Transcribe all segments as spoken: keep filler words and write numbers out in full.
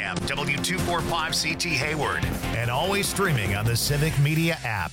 a.m. W two forty-five C T Hayward. And always streaming on the Civic Media app.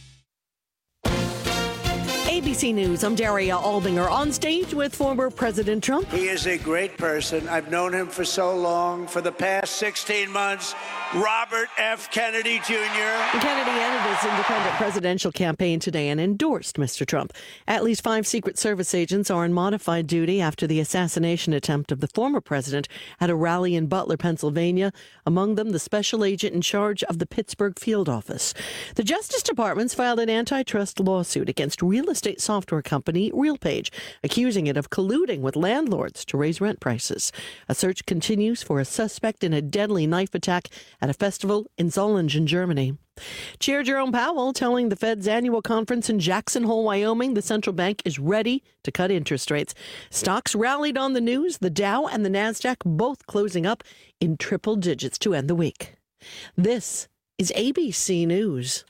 A B C News, I'm Daria Albinger, on stage with former President Trump. He is a great person. I've known him for so long. For the past sixteen months, Robert F. Kennedy Junior Kennedy ended his independent presidential campaign today and endorsed Mister Trump. At least five Secret Service agents are on modified duty after the assassination attempt of the former president at a rally in Butler, Pennsylvania. Among them, the special agent in charge of the Pittsburgh field office. The Justice Department's filed an antitrust lawsuit against real estate software company RealPage, accusing it of colluding with landlords to raise rent prices. A search continues for a suspect in a deadly knife attack at a festival in Solingen, Germany. Chair Jerome Powell telling the Fed's annual conference in Jackson Hole, Wyoming, the central bank is ready to cut interest rates. Stocks rallied on the news, the Dow and the Nasdaq both closing up in triple digits to end the week. This is A B C News.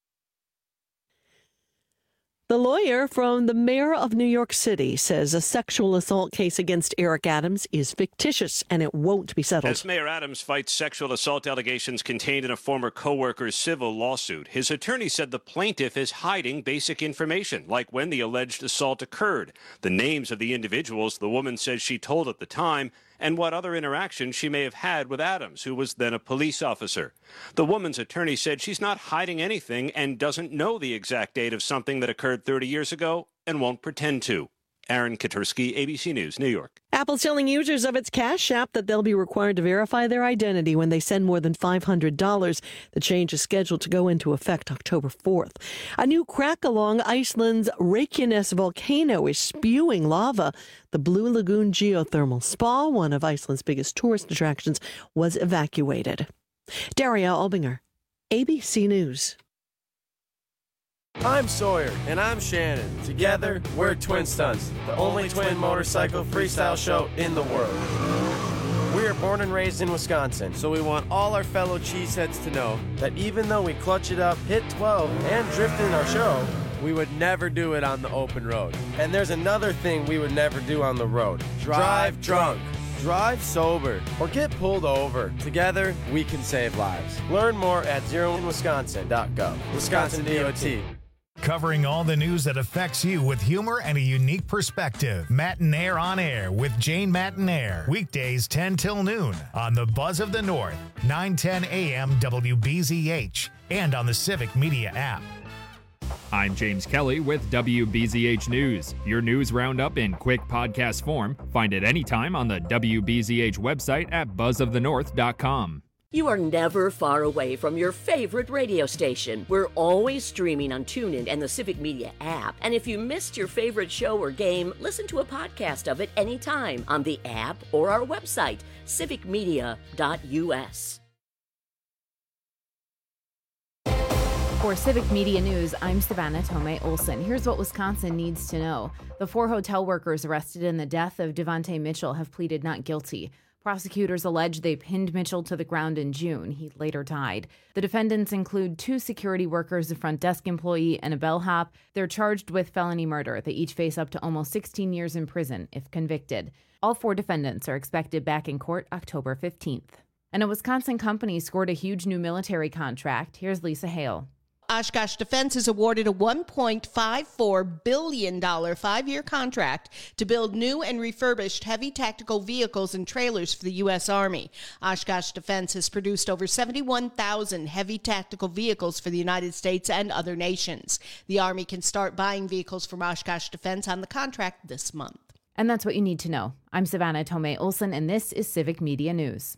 The lawyer from the mayor of New York City says a sexual assault case against Eric Adams is fictitious and it won't be settled. As Mayor Adams fights sexual assault allegations contained in a former co-worker's civil lawsuit, his attorney said the plaintiff is hiding basic information, like when the alleged assault occurred, the names of the individuals the woman says she told at the time, and what other interactions she may have had with Adams, who was then a police officer. The woman's attorney said she's not hiding anything and doesn't know the exact date of something that occurred thirty years ago and won't pretend to. Aaron Katursky, A B C News, New York. Apple's telling users of its Cash app that they'll be required to verify their identity when they send more than five hundred dollars. The change is scheduled to go into effect October fourth. A new crack along Iceland's Reykjanes volcano is spewing lava. The Blue Lagoon Geothermal Spa, one of Iceland's biggest tourist attractions, was evacuated. Daria Albinger, A B C News. I'm Sawyer. And I'm Shannon. Together, we're Twin Stunts, the only twin motorcycle freestyle show in the world. We are born and raised in Wisconsin, so we want all our fellow cheeseheads to know that even though we clutch it up, hit twelve, and drift in our show, we would never do it on the open road. And there's another thing we would never do on the road. Drive drunk. Drive sober or get pulled over. Together, we can save lives. Learn more at zero in wisconsin dot gov. Wisconsin D O T. Covering all the news that affects you with humor and a unique perspective. Matinaire on Air with Jane Matinaire. Weekdays ten till noon on the Buzz of the North, nine ten a.m. W B Z H, and on the Civic Media app. I'm James Kelly with W B Z H News. Your news roundup in quick podcast form. Find it anytime on the W B Z H website at buzz of the north dot com. You are never far away from your favorite radio station. We're always streaming on TuneIn and the Civic Media app. And if you missed your favorite show or game, listen to a podcast of it anytime on the app or our website, civic media dot u s. For Civic Media News, I'm Savannah Tomei Olson. Here's what Wisconsin needs to know. The four hotel workers arrested in the death of Devontae Mitchell have pleaded not guilty. Prosecutors allege they pinned Mitchell to the ground in June. He later died. The defendants include two security workers, a front desk employee, and a bellhop. They're charged with felony murder. They each face up to almost sixteen years in prison if convicted. All four defendants are expected back in court October fifteenth. And a Wisconsin company scored a huge new military contract. Here's Lisa Hale. Oshkosh Defense is awarded a one point five four billion dollars five-year contract to build new and refurbished heavy tactical vehicles and trailers for the U S. Army. Oshkosh Defense has produced over seventy-one thousand heavy tactical vehicles for the United States and other nations. The Army can start buying vehicles from Oshkosh Defense on the contract this month. And that's what you need to know. I'm Savannah Tomei Olson, and this is Civic Media News.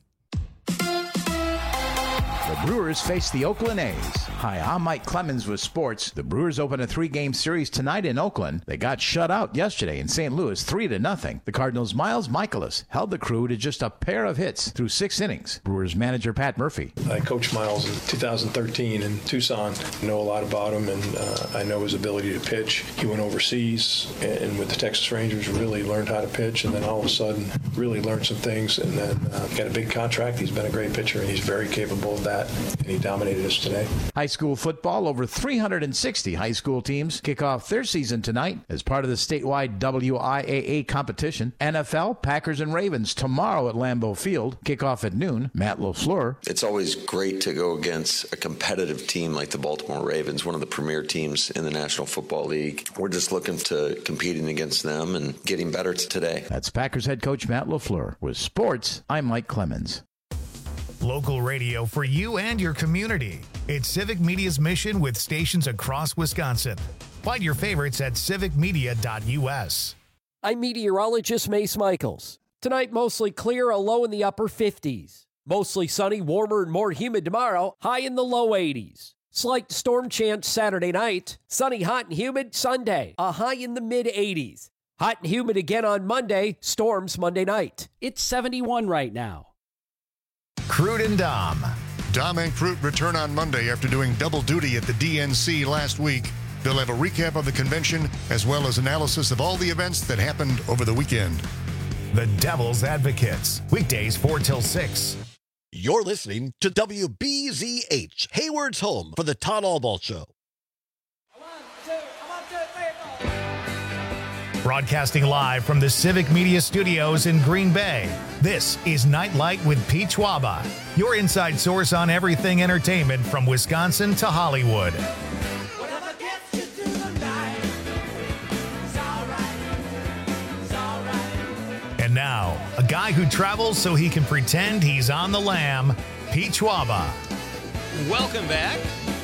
The Brewers face the Oakland A's. Hi, I'm Mike Clemens with sports. The Brewers open a three-game series tonight in Oakland. They got shut out yesterday in Saint Louis, three to nothing. The Cardinals' Miles Michaelis held the crew to just a pair of hits through six innings. Brewers manager Pat Murphy. I coached Miles in two thousand thirteen in Tucson. I know a lot about him, and uh, I know his ability to pitch. He went overseas and with the Texas Rangers really learned how to pitch, and then all of a sudden really learned some things, and then uh, got a big contract. He's been a great pitcher, and he's very capable of that. that, and he dominated us today. High school football, over three hundred sixty high school teams kick off their season tonight as part of the statewide W I A A competition. N F L, Packers and Ravens tomorrow at Lambeau Field. Kickoff at noon. Matt LaFleur. It's always great to go against a competitive team like the Baltimore Ravens, one of the premier teams in the National Football League. We're just looking to competing against them and getting better today. That's Packers head coach Matt LaFleur. With sports, I'm Mike Clemens. Local radio for you and your community. It's Civic Media's mission with stations across Wisconsin. Find your favorites at civic media dot u s. I'm meteorologist Mace Michaels. Tonight, mostly clear, a low in the upper fifties. Mostly sunny, warmer and more humid tomorrow, high in the low eighties. Slight storm chance Saturday night. Sunny, hot, and humid Sunday, a high in the mid eighties. Hot and humid again on Monday, storms Monday night. It's seventy-one right now. Crude and Dom. Dom and Crute return on Monday after doing double duty at the D N C last week. They'll have a recap of the convention as well as analysis of all the events that happened over the weekend. The Devil's Advocates. Weekdays four till six. You're listening to W B Z H, Hayward's home for the Todd Albaugh Show. Broadcasting live from the Civic Media Studios in Green Bay, this is Nightlight with Pete Schwaba, your inside source on everything entertainment from Wisconsin to Hollywood. And now, a guy who travels so he can pretend he's on the lam, Pete Schwaba. Welcome back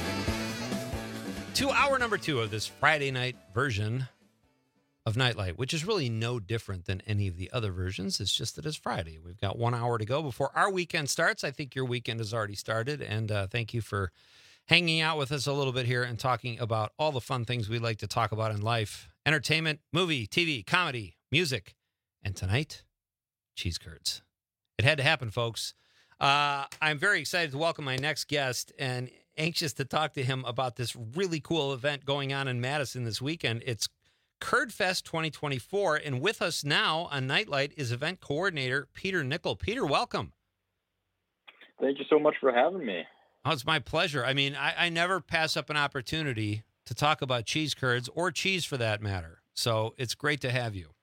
to hour number two of this Friday night version of Nightlight, which is really no different than any of the other versions. It's just that it's Friday. We've got one hour to go before our weekend starts. I think your weekend has already started, and uh, thank you for hanging out with us a little bit here and talking about all the fun things we like to talk about in life. Entertainment, movie, T V, comedy, music, and tonight, cheese curds. It had to happen, folks. Uh, I'm very excited to welcome my next guest and anxious to talk to him about this really cool event going on in Madison this weekend. It's Curd Fest twenty twenty-four, and with us now on Nightlight is event coordinator Peter Nickel. Peter, welcome. Thank you so much for having me. Oh, it's my pleasure. I mean, I, I never pass up an opportunity to talk about cheese curds or cheese for that matter. So it's great to have you.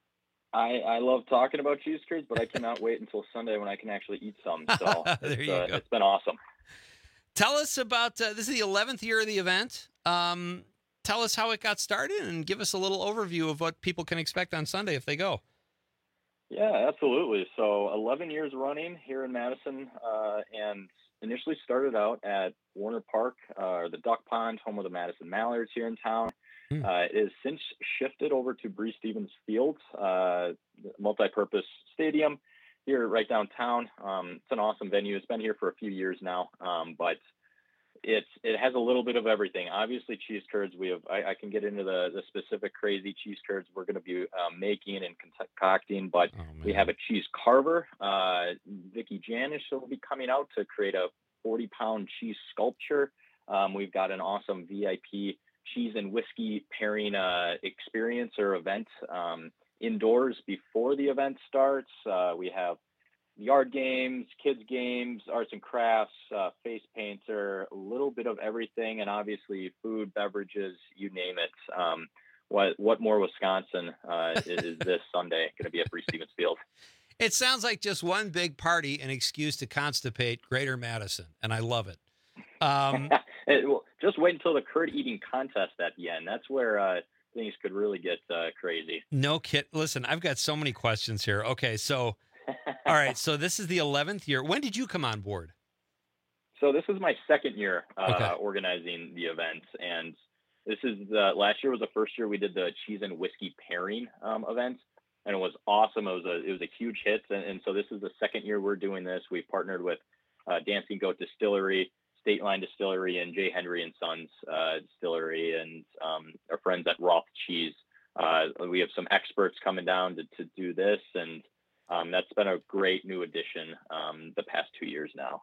I, I love talking about cheese curds, but I cannot wait until Sunday when I can actually eat some. So there it's, you uh, go. It's been awesome. Tell us about, uh, this is the eleventh year of the event. Um, tell us how it got started and give us a little overview of what people can expect on Sunday if they go. Yeah, absolutely. So eleven years running here in Madison, uh, and initially started out at Warner Park, uh, or the Duck Pond, home of the Madison Mallards here in town. Hmm. Uh, it has since shifted over to Bree Stevens Field, uh, multi-purpose stadium here right downtown. Um, it's an awesome venue. It's been here for a few years now, um, but it's it has a little bit of everything. Obviously, cheese curds. We have. I, I can get into the, the specific crazy cheese curds we're going to be uh, making and concocting, but oh, we have a cheese carver. Uh, Vicki Janish will be coming out to create a forty pound cheese sculpture. Um, we've got an awesome V I P cheese and whiskey pairing uh, experience or event um, indoors before the event starts. Uh, we have yard games, kids games, arts and crafts, uh, face painter, a little bit of everything, and obviously food, beverages, you name it. Um, what what more Wisconsin uh, is this Sunday going to be at Bree Stevens Field? It sounds like just one big party, an excuse to constipate Greater Madison, and I love it. Um, it well, just wait until the curd eating contest at the end. That's where uh, things could really get uh, crazy. No kid. Listen, I've got so many questions here. Okay, so all right, so this is the eleventh year. When did you come on board? So this is my second year uh, okay. organizing the event, and this is the last year was the first year we did the cheese and whiskey pairing um, event, and it was awesome. It was a it was a huge hit, and, and so this is the second year we're doing this. We've partnered with uh, Dancing Goat Distillery, State Line Distillery, and J. Henry and Sons uh, Distillery, and um, our friends at Roth Cheese. Uh, we have some experts coming down to, to do this, and um, that's been a great new addition um, the past two years now.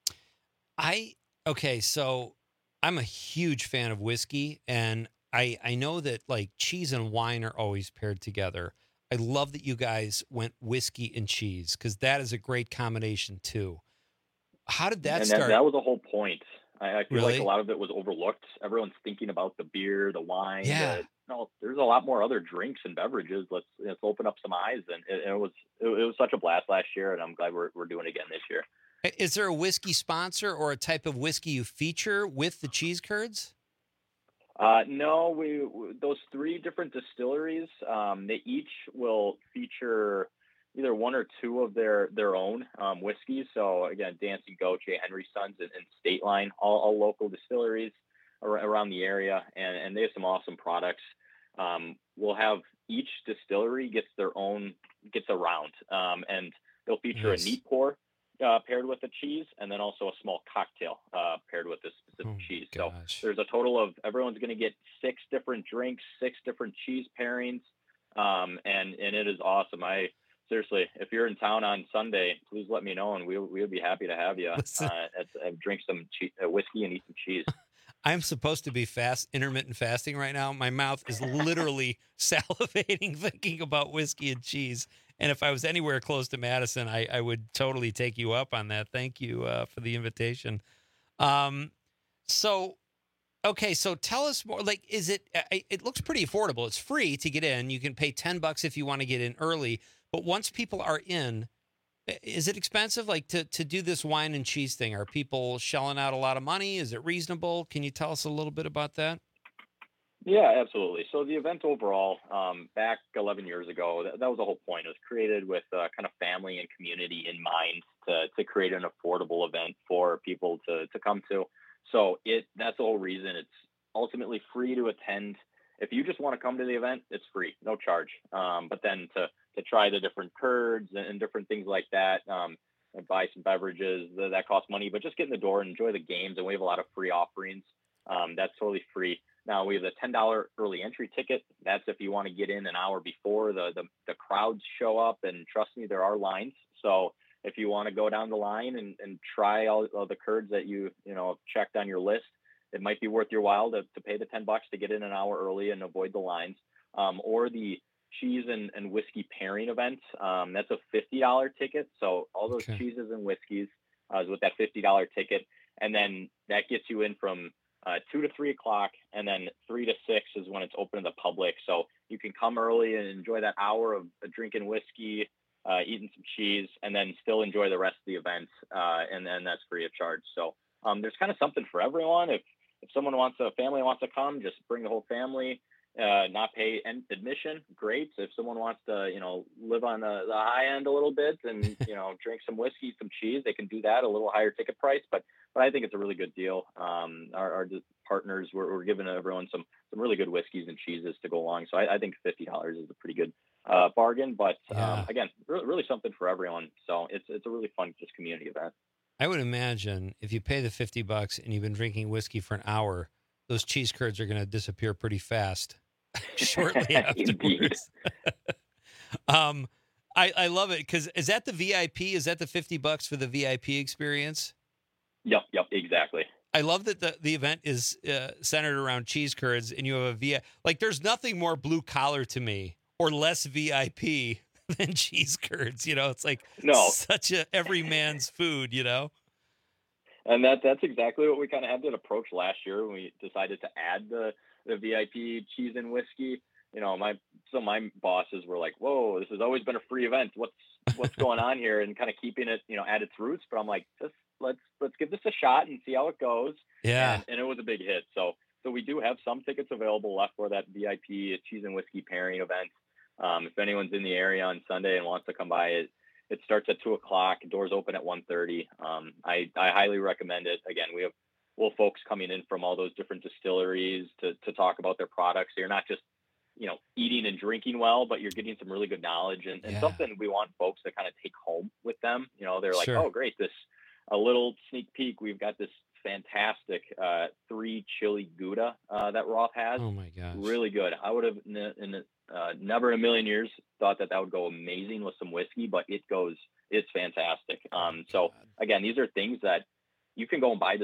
I okay, so I'm a huge fan of whiskey, and I I know that like cheese and wine are always paired together. I love that you guys went whiskey and cheese because that is a great combination too. How did that and start? That, that was the whole point. I, I feel Really? like a lot of it was overlooked. Everyone's thinking about the beer, the wine. Yeah. The, no, there's a lot more other drinks and beverages. Let's let's open up some eyes. And it, it was it, it was such a blast last year, and I'm glad we're we're doing it again this year. Is there a whiskey sponsor or a type of whiskey you feature with the cheese curds? Uh, no, we those three different distilleries. Um, they each will feature either one or two of their their own um, whiskeys. So again, Dancing Goat, J. Henry Sons, and, and State Line, all, all local distilleries ar- around the area, and, and they have some awesome products. Um, we'll have each distillery gets their own gets a round, um, and they'll feature Nice. a neat pour uh, paired with a cheese, and then also a small cocktail uh, paired with this specific Oh, cheese. gosh. So there's a total of everyone's going to get six different drinks, six different cheese pairings, um, and and it is awesome. I Seriously, if you're in town on Sunday, please let me know, and we we would be happy to have you. Listen. Uh, at, at, drink some che- uh, whiskey and eat some cheese. I'm supposed to be fast, intermittent fasting right now. My mouth is literally salivating thinking about whiskey and cheese. And if I was anywhere close to Madison, I, I would totally take you up on that. Thank you uh, for the invitation. Um, so, okay, so tell us more. Like, is it? It looks pretty affordable. It's free to get in. You can pay ten bucks if you want to get in early. But once people are in, is it expensive? Like to, to do this wine and cheese thing, are people shelling out a lot of money? Is it reasonable? Can you tell us a little bit about that? Yeah, absolutely. So the event overall, um, back eleven years ago, that, that was the whole point. It was created with uh, kind of family and community in mind to to create an affordable event for people to to come to. So it that's the whole reason. It's ultimately free to attend. If you just want to come to the event, it's free, no charge. Um, but then to to try the different curds and, and different things like that, um, and buy some beverages, that, that costs money. But just get in the door and enjoy the games. And we have a lot of free offerings. Um, that's totally free. Now we have the ten dollars early entry ticket. That's if you want to get in an hour before the, the, the crowds show up, and trust me, there are lines. So if you want to go down the line and, and try all, all the curds that you, you know, checked on your list, it might be worth your while to, to pay the ten bucks to get in an hour early and avoid the lines. Um, or the cheese and, and whiskey pairing event. Um, that's a fifty dollars ticket. So all those Okay. cheeses and whiskeys uh, is with that fifty dollars ticket. And then that gets you in from Uh, two to three o'clock, and then three to six is when it's open to the public. So you can come early and enjoy that hour of drinking whiskey, uh, eating some cheese, and then still enjoy the rest of the event. Uh, and then that's free of charge. So um, there's kind of something for everyone. If if someone wants a family wants to come, just bring the whole family. Uh, not pay en- admission, great. If someone wants to, you know, live on the, the high end a little bit and, you know, drink some whiskey, eat some cheese, they can do that, a little higher ticket price. But but I think it's a really good deal. Um, our, our partners, we're, we're giving everyone some some really good whiskeys and cheeses to go along. So I, I think fifty dollars is a pretty good uh, bargain. But Yeah. um, again, really, really something for everyone. So it's it's a really fun just community event. I would imagine if you pay the fifty bucks and you've been drinking whiskey for an hour, those cheese curds are going to disappear pretty fast shortly afterwards. um, I, I love it because is that the V I P? Is that the fifty bucks for the V I P experience? Yep, yep, exactly. I love that the, the event is uh, centered around cheese curds and you have a V I P. Like there's nothing more blue collar to me or less V I P than cheese curds. You know, it's like No. such a every man's food, you know? And that that's exactly what we kind of had to approach last year when we decided to add the, the V I P cheese and whiskey. You know, my so my bosses were like, "Whoa, this has always been a free event. What's what's going on here?" And kind of keeping it, you know, at its roots. But I'm like, just let's let's give this a shot and see how it goes. Yeah. And, and it was a big hit. So so we do have some tickets available left for that V I P cheese and whiskey pairing event. Um, if anyone's in the area on Sunday and wants to come by, it it starts at two o'clock. Doors open at one thirty. Um, I I highly recommend it. Again, we have well folks coming in from all those different distilleries to to talk about their products. So you're not just you know eating and drinking well, but you're getting some really good knowledge and, and Yeah. something we want folks to kind of take home with them. You know, they're like, Sure. oh great, this a little sneak peek. We've got this fantastic uh, three chili Gouda uh, that Roth has. Oh my gosh. Really good. I would have n- in, uh, never in a million years thought that that would go amazing with some whiskey, but it goes, it's fantastic. Um, so again, these are things that you can go and buy this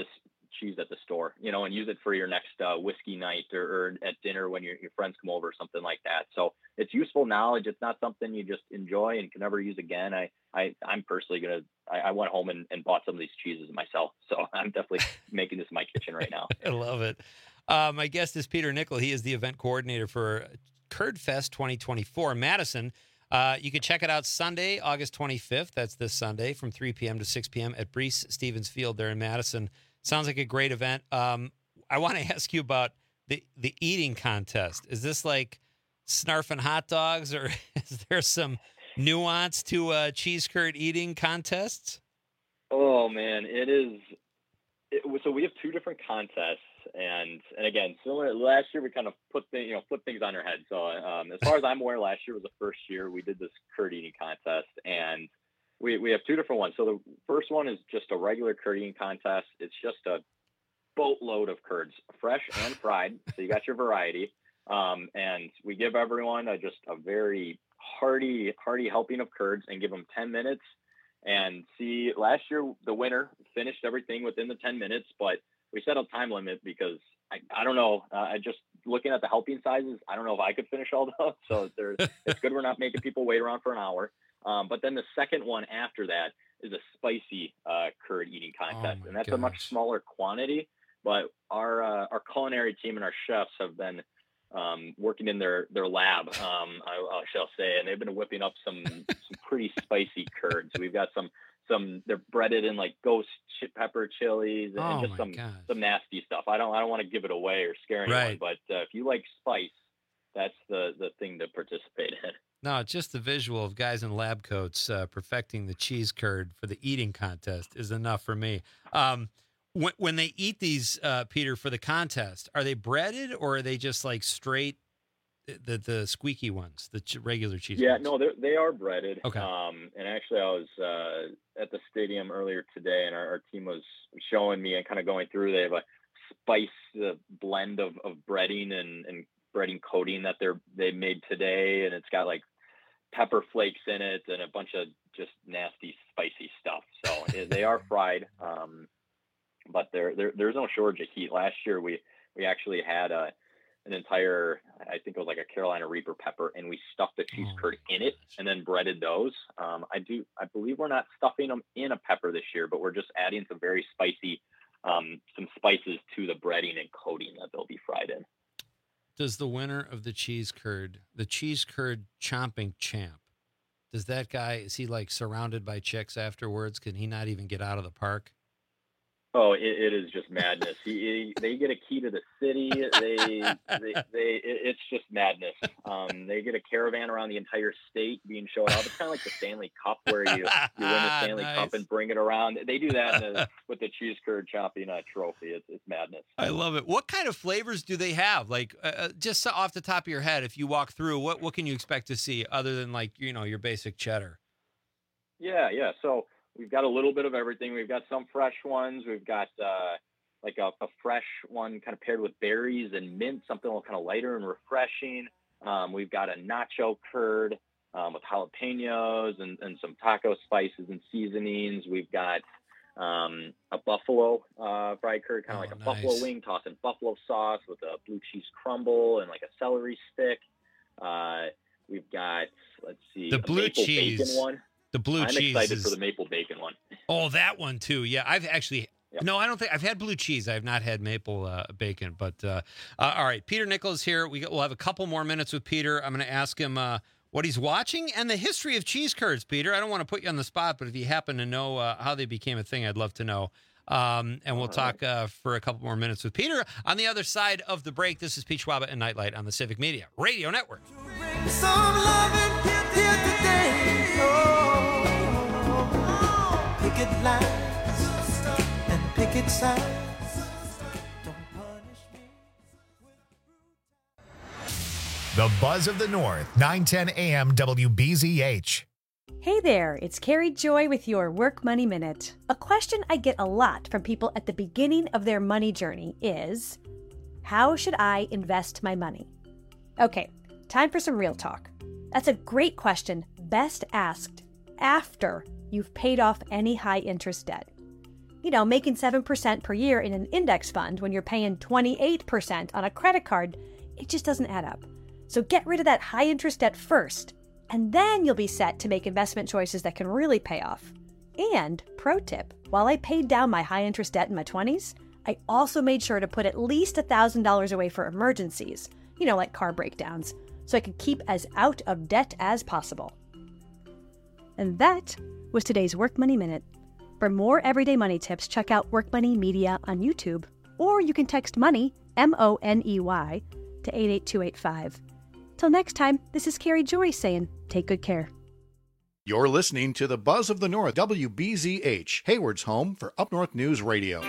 cheese at the store, you know, and use it for your next uh, whiskey night or, or at dinner when your, your friends come over or something like that. So it's useful knowledge. It's not something you just enjoy and can never use again. I, I, I'm personally going to, I went home and, and bought some of these cheeses myself. So I'm definitely making this in my kitchen right now. I love it. Uh, my guest is Peter Nickel. He is the event coordinator for Curd Fest twenty twenty-four Madison. Uh, you can check it out Sunday, August twenty-fifth. That's this Sunday from three p.m. to six p.m. at Brees Stevens Field there in Madison. Sounds like a great event. Um, I want to ask you about the, the eating contest. Is this like snarfing hot dogs, or is there some nuance to uh, cheese curd eating contests? Oh, man, it is. It, so we have two different contests. And, and again, similar last year, we kind of put the, you know, flip things on their head. So um, as far as I'm aware, last year was the first year we did this curd eating contest, and we, we have two different ones. So the first one is just a regular curd eating contest. It's just a boatload of curds, fresh and fried. So you got your variety. Um, and we give everyone a, just a very hearty, hearty helping of curds and give them ten minutes. And see, last year, the winner finished everything within the ten minutes, but we set a time limit because I, I don't know. Uh, I just looking at the helping sizes, I don't know if I could finish all those. So there's, it's good we're not making people wait around for an hour. Um, but then the second one after that is a spicy uh, curd eating contest, oh and that's gosh. a much smaller quantity. But our uh, our culinary team and our chefs have been um, working in their their lab, um, I, I shall say, and they've been whipping up some some pretty spicy curds. We've got some. Some they're breaded in like ghost ch- pepper chilies and oh just some gosh. some nasty stuff. I don't I don't want to give it away or scare anyone, right. but uh, if you like spice, that's the the thing to participate in. No, just the visual of guys in lab coats uh, perfecting the cheese curd for the eating contest is enough for me. Um, when when they eat these, uh, Peter, for the contest, are they breaded or are they just like straight? The the squeaky ones, the ch- regular cheese. Yeah, ones? no, they are breaded. Okay. Um, and actually, I was uh, at the stadium earlier today, and our, our team was showing me and kind of going through. They have a spice uh, blend of, of breading and, and breading coating that they're they made today, and it's got like pepper flakes in it and a bunch of just nasty spicy stuff. So they are fried, um, but there there's no shortage of heat. Last year we we actually had a an entire, I think it was like a Carolina Reaper pepper, and we stuffed the cheese curd in it and then breaded those. Um, I do, I believe we're not stuffing them in a pepper this year, but we're just adding some very spicy, um, some spices to the breading and coating that they'll be fried in. Does the winner of the cheese curd, the cheese curd chomping champ, does that guy, is he like surrounded by chicks afterwards? Can he not even get out of the park? Oh, it, it is just madness. He, he, they get a key to the city. They, they, they it, it's just madness. Um, they get a caravan around the entire state being shown off. It's kind of like the Stanley Cup, where you, you win the Stanley nice. Cup and bring it around. They do that in the, with the cheese curd chopping uh, trophy. It's, it's madness. I love it. What kind of flavors do they have? Like, uh, just off the top of your head, if you walk through, what what can you expect to see other than like, you know, your basic cheddar? Yeah, yeah. So we've got a little bit of everything. We've got some fresh ones. We've got uh, like a, a fresh one kind of paired with berries and mint, something a little kind of lighter and refreshing. Um, we've got a nacho curd um, with jalapenos and, and some taco spices and seasonings. We've got um, a buffalo uh, fried curd, kind of oh, like a nice. buffalo wing, tossed in buffalo sauce with a blue cheese crumble and like a celery stick. Uh, we've got, let's see, the a blue maple cheese bacon one. The blue I'm cheese excited is... for the maple bacon one. Oh, that one too. Yeah, I've actually yep. no, I don't think I've had blue cheese. I have not had maple uh, bacon. But uh, uh, all right, Peter Nickel is here. We we'll have a couple more minutes with Peter. I'm going to ask him uh, what he's watching and the history of cheese curds. Peter, I don't want to put you on the spot, but if you happen to know uh, how they became a thing, I'd love to know. Um, and we'll all talk right. uh, for a couple more minutes with Peter on the other side of the break. This is Pete Schwaba and Nightlight on the Civic Media Radio Network. Some love and here today. Oh. Picket lines and picket signs. Don't punish me. The Buzz of the North, nine ten a.m. W B Z H. Hey there, it's Carrie Joy with your Work Money Minute. A question I get a lot from people at the beginning of their money journey is, how should I invest my money? Okay, time for some real talk. That's a great question, best asked after you've paid off any high-interest debt. You know, making seven percent per year in an index fund when you're paying twenty-eight percent on a credit card, it just doesn't add up. So get rid of that high interest debt first, and then you'll be set to make investment choices that can really pay off. And, pro tip, while I paid down my high interest debt in my twenties, I also made sure to put at least one thousand dollars away for emergencies, you know, like car breakdowns, so I could keep as out of debt as possible. And that was today's Work Money Minute. For more everyday money tips, check out Work Money Media on YouTube, or you can text MONEY, M O N E Y, to eight eight two eight five. Till next time, this is Carrie Joy saying, take good care. You're listening to the Buzz of the North, W B Z H, Hayward's home for Up North News Radio.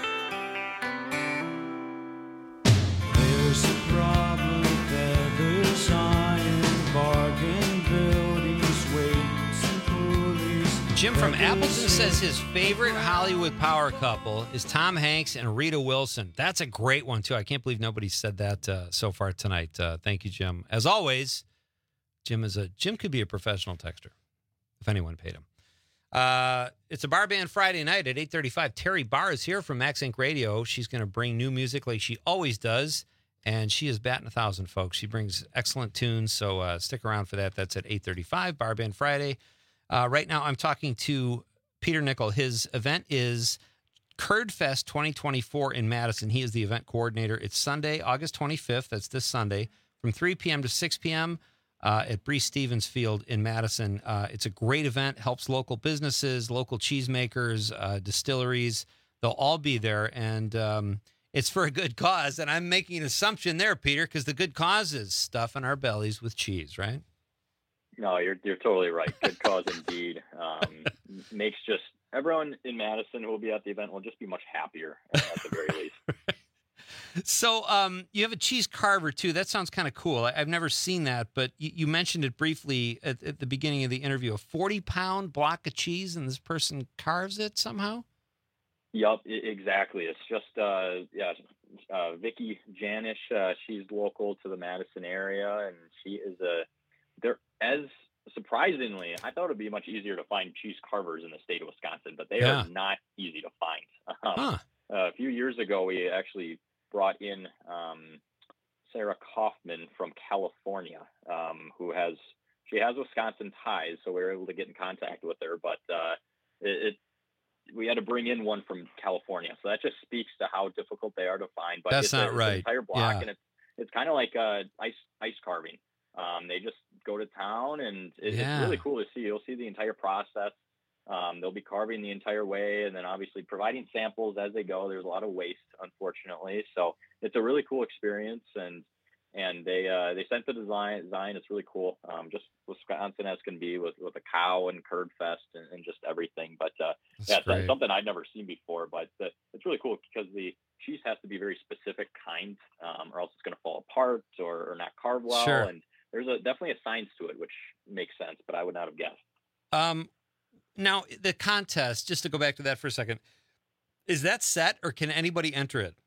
There's a problem, feathers, iron, bargain buildings, weights and pulleys. Jim from Appleton says his favorite Hollywood power couple is Tom Hanks and Rita Wilson. That's a great one, too. I can't believe nobody said that uh, so far tonight. Uh, thank you, Jim. As always, Jim is a Jim could be a professional texter if anyone paid him. Uh, it's a Bar Band Friday night at eight thirty-five. Terry Barr is here from Max Inc Radio. She's going to bring new music like she always does, and she is batting a thousand, folks. She brings excellent tunes, so uh, stick around for that. That's at eight thirty-five, Bar Band Friday. Uh, right now, I'm talking to Peter Nickel. His event is Curd Fest twenty twenty-four in Madison. He is the event coordinator. It's Sunday, August twenty-fifth. That's this Sunday, from three p.m. to six p.m. Uh, at Brees Stevens Field in Madison. Uh, it's a great event, helps local businesses, local cheesemakers, uh, distilleries. They'll all be there, and um, it's for a good cause. And I'm making an assumption there, Peter, because the good cause is stuffing our bellies with cheese, right? No, you're you're totally right. Good cause indeed. Um, makes just everyone in Madison who will be at the event will just be much happier at the very least. So um, you have a cheese carver, too. That sounds kind of cool. I, I've never seen that, but you, you mentioned it briefly at, at the beginning of the interview. A forty-pound block of cheese, and this person carves it somehow? Yup, I- exactly. It's just, uh, yeah, uh, Vicky Janish. Uh, she's local to the Madison area, and she is a, they're, as surprisingly, I thought it would be much easier to find cheese carvers in the state of Wisconsin, but they Yeah. are not easy to find. Um, Huh. uh, a few years ago, we actually brought in um, Sarah Kaufman from California, um, who has she has Wisconsin ties, so we were able to get in contact with her. But uh, it, it we had to bring in one from California, so that just speaks to how difficult they are to find. But That's it's not a, it's right. an entire block, Yeah. and it's it's kind of like uh, ice ice carving. Um, they just go to town, and it, Yeah. it's really cool to see. You'll see the entire process. Um, they'll be carving the entire way, and then obviously providing samples as they go. There's a lot of waste, unfortunately, so it's a really cool experience. And and they uh, they sent the design. Design it's really cool. Um, just Wisconsin as can be with, with a cow and Curd Fest and, and just everything. But uh, That's yeah, it's great. something I'd never seen before. But the, it's really cool because the cheese has to be very specific kind, um, or else it's going to fall apart or, or not carve well. Sure. And there's a definitely a science to it, which makes sense. But I would not have guessed. Um, now, the contest, just to go back to that for a second, is that set or can anybody enter it?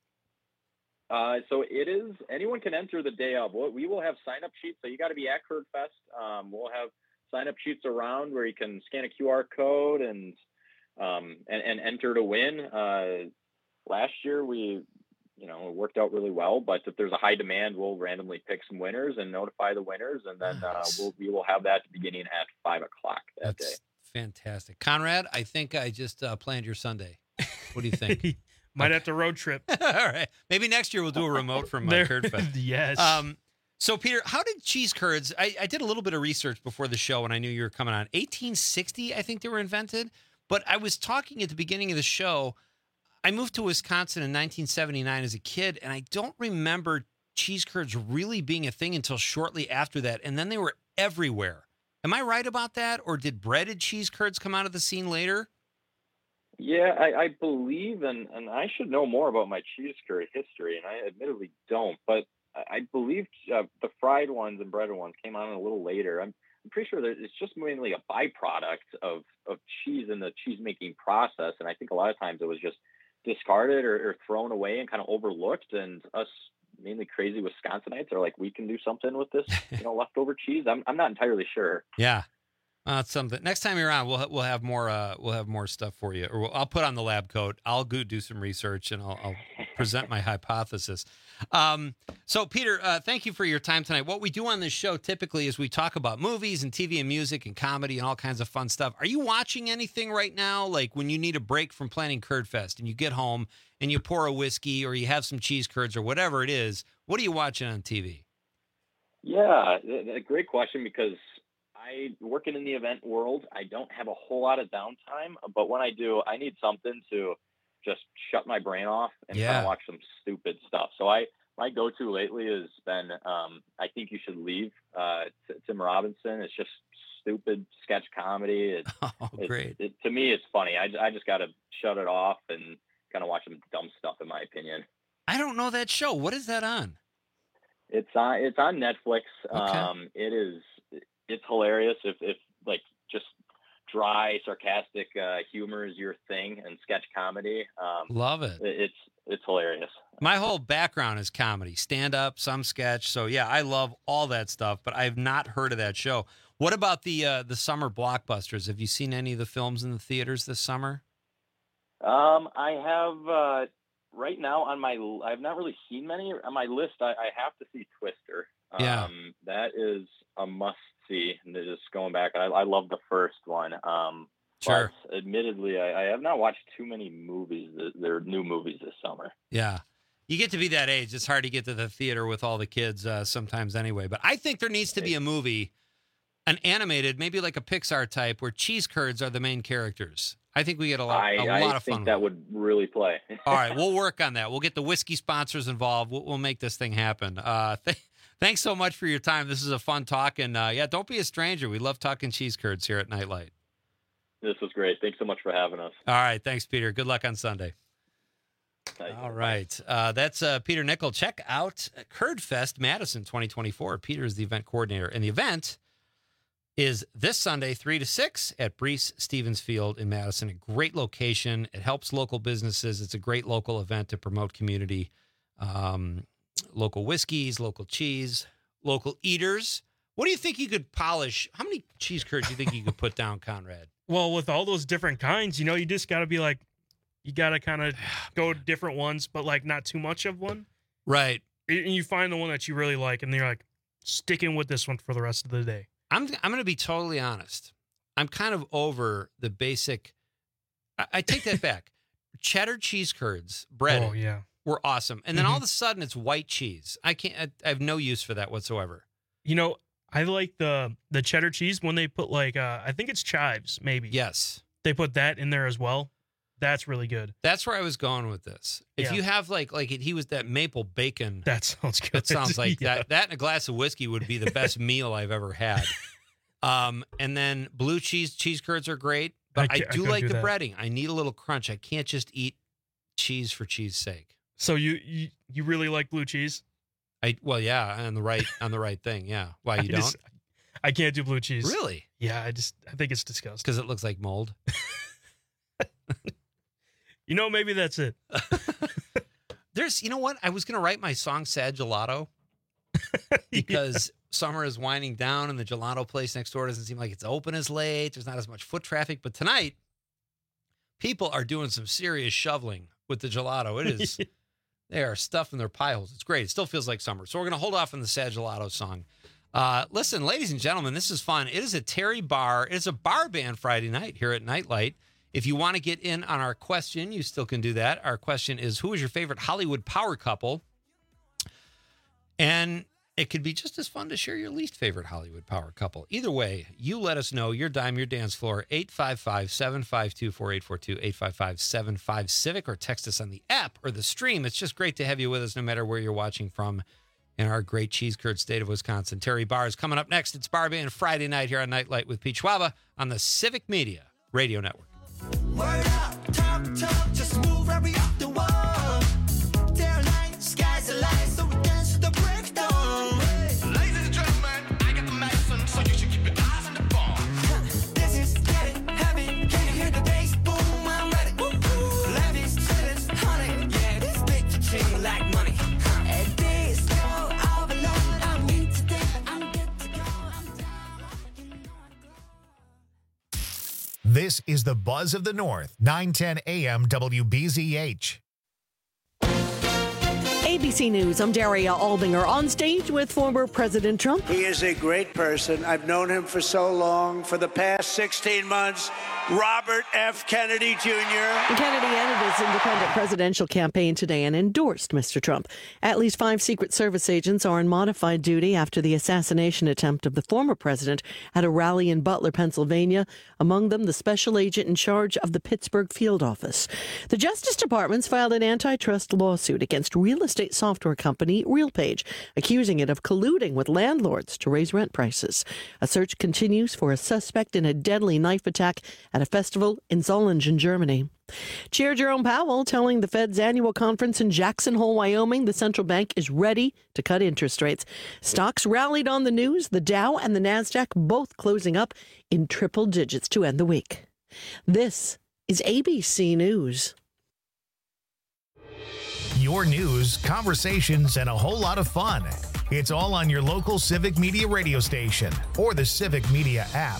Uh, so it is, anyone can enter the day of. We'll, we will have sign-up sheets, so you got to be at Curd Fest. Um, we'll have sign-up sheets around where you can scan a Q R code and um, and, and enter to win. Uh, last year, we, you know, it worked out really well, but if there's a high demand, we'll randomly pick some winners and notify the winners, and then uh, we'll, we will have that beginning at five o'clock that That's day. fantastic. Conrad, I think I just uh, planned your Sunday. What do you think? Might have to road trip. All right. Maybe next year we'll do a remote from uh, There- Curd Fest. yes. Um, so, Peter, how did cheese curds? I, I did a little bit of research before the show, and I knew you were coming on. eighteen sixty, I think they were invented. But I was talking at the beginning of the show. I moved to Wisconsin in nineteen seventy-nine as a kid, and I don't remember cheese curds really being a thing until shortly after that. And then they were everywhere. Am I right about that? Or did breaded cheese curds come out of the scene later? Yeah, I, I believe, and, and I should know more about my cheese curd history, and I admittedly don't, but I, I believe uh, the fried ones and breaded ones came on a little later. I'm, I'm pretty sure that it's just mainly a byproduct of, of cheese in the cheese-making process, and I think a lot of times it was just discarded or, or thrown away and kind of overlooked, and us mainly crazy Wisconsinites are like, we can do something with this, you know, leftover cheese. I'm, I'm not entirely sure. Yeah. Uh, it's something. Next time you're on, we'll we'll have more uh, we'll have more stuff for you. Or we'll, I'll put on the lab coat. I'll go do some research and I'll, I'll present my hypothesis. Um, so, Peter, uh, thank you for your time tonight. What we do on this show typically is we talk about movies and T V and music and comedy and all kinds of fun stuff. Are you watching anything right now? Like when you need a break from planning Curd Fest and you get home and you pour a whiskey or you have some cheese curds or whatever it is, what are you watching on T V? Yeah, a great question because I working in the event world, I don't have a whole lot of downtime, but when I do, I need something to just shut my brain off and Yeah. kind of watch some stupid stuff. So I, my go-to lately has been, um, I Think You Should Leave, uh, T- Tim Robinson. It's just stupid sketch comedy. It, Oh, it- great. It, to me, it's funny. I, I just got to shut it off and kind of watch some dumb stuff, in my opinion. I don't know that show. What is that on? It's on, it's on Netflix. Okay. Um, it is, it's hilarious. If, if like just dry, sarcastic, uh, humor is your thing and sketch comedy. Um, Love it. It's, it's hilarious. My whole background is comedy, stand up, some sketch. So yeah, I love all that stuff, but I've not heard of that show. What about the uh, the summer blockbusters? Have you seen any of the films in the theaters this summer? Um, I have, uh, right now on my, I've not really seen many on my list. I, I have to see Twister. Um, Yeah. that is a must see. And just going back, I, I love the first one. Um, Sure. But admittedly, I, I have not watched too many movies. There are new movies this summer. Yeah. You get to be that age. It's hard to get to the theater with all the kids uh, sometimes anyway. But I think there needs to be a movie, an animated, maybe like a Pixar type, where cheese curds are the main characters. I think we get a lot, I, a I lot of think fun. that would really play. All right, we'll work on that. We'll get the whiskey sponsors involved. We'll, we'll make this thing happen. Uh, th- thanks so much for your time. This is a fun talk. And uh, yeah, don't be a stranger. We love talking cheese curds here at Nightlight. This was great. Thanks so much for having us. All right. Thanks, Peter. Good luck on Sunday. All right. Uh, that's uh, Peter Nickel. Check out Curd Fest Madison twenty twenty-four. Peter is the event coordinator. And the event is this Sunday, three to six at Brees Stevens Field in Madison. A great location. It helps local businesses. It's a great local event to promote community, um, local whiskeys, local cheese, local eaters. What do you think you could polish? How many cheese curds do you think you could put down, Conrad? Well, with all those different kinds, you know, you just got to be like, you got to kind of go different ones, but like not too much of one. Right. And you find the one that you really like, and you're like, sticking with this one for the rest of the day. I'm I'm going to be totally honest. I'm kind of over the basic. I, I take that back. Cheddar cheese curds, bread. Oh, yeah. Were awesome, and then Mhm. all of a sudden it's white cheese. I can't. I, I have no use for that whatsoever. You know, I like the the cheddar cheese when they put like, uh, I think it's chives, maybe. Yes. They put that in there as well. That's really good. That's where I was going with this. If Yeah. you have like like it, he was that maple bacon. That sounds good. That sounds like Yeah. that. That and a glass of whiskey would be the best meal I've ever had. Um, and then blue cheese cheese curds are great, but I I, ca- I do couldn't like do the that. breading. I need a little crunch. I can't just eat cheese for cheese sake. So you, you you really like blue cheese? I well, yeah, on the right on the right thing. Yeah. Why you I don't? just- I can't do blue cheese. Really? Yeah, I just I think it's disgusting. Because it looks like mold. You know, maybe that's it. There's, you know what? I was gonna write my song "Sad Gelato" because summer is winding down, and the gelato place next door doesn't seem like it's open as late. There's not as much foot traffic, but tonight, people are doing some serious shoveling with the gelato. It is. They are stuffing their pie holes. It's great. It still feels like summer. So we're going to hold off on the Sad Gelato song. Uh, listen, ladies and gentlemen, this is fun. It is a Terry Bar. It's a bar band Friday night here at Nightlight. If you want to get in on our question, you still can do that. Our question is, who is your favorite Hollywood power couple? And it could be just as fun to share your least favorite Hollywood power couple. Either way, you let us know your dime, your dance floor, eight five five, seven five two, four eight four two, eight five five, seven five Civic, or text us on the app or the stream. It's just great to have you with us no matter where you're watching from in our great cheese curd state of Wisconsin. Terry Bar is coming up next. It's Bar Band Friday night here on Nightlight with Pete Schwaba on the Civic Media Radio Network. Word up, talk, talk, just move right up the wall. Day night, sky's the light, so we dance to the break of dawn. Ladies and gentlemen, I got the medicine, so you should keep your eyes on the ball. This is getting heavy, can you hear the bass boom? I'm ready. Woo, woo. Life is chillin', honey, yeah, this big ching like money. And this go overload, I'm in today, I'm good to go, I'm down. You know I go. is the Buzz of the North, nine ten A M W B Z H. A B C News, I'm Daria Aldinger on stage with former President Trump. He is a great person. I've known him for so long. For the past sixteen months, Robert F. Kennedy Junior Kennedy ended his independent presidential campaign today and endorsed Mister Trump. At least five Secret Service agents are on modified duty after the assassination attempt of the former president at a rally in Butler, Pennsylvania, among them the special agent in charge of the Pittsburgh field office. The Justice Department's filed an antitrust lawsuit against real estate software company RealPage, accusing it of colluding with landlords to raise rent prices. A search continues for a suspect in a deadly knife attack at a festival in Zollingen, Germany. Chair Jerome Powell telling the Fed's annual conference in Jackson Hole, Wyoming, the central bank is ready to cut interest rates. Stocks rallied on the news, the Dow and the NASDAQ both closing up in triple digits to end the week. This is A B C News. Your news, conversations, and a whole lot of fun. It's all on your local Civic Media radio station or the Civic Media app.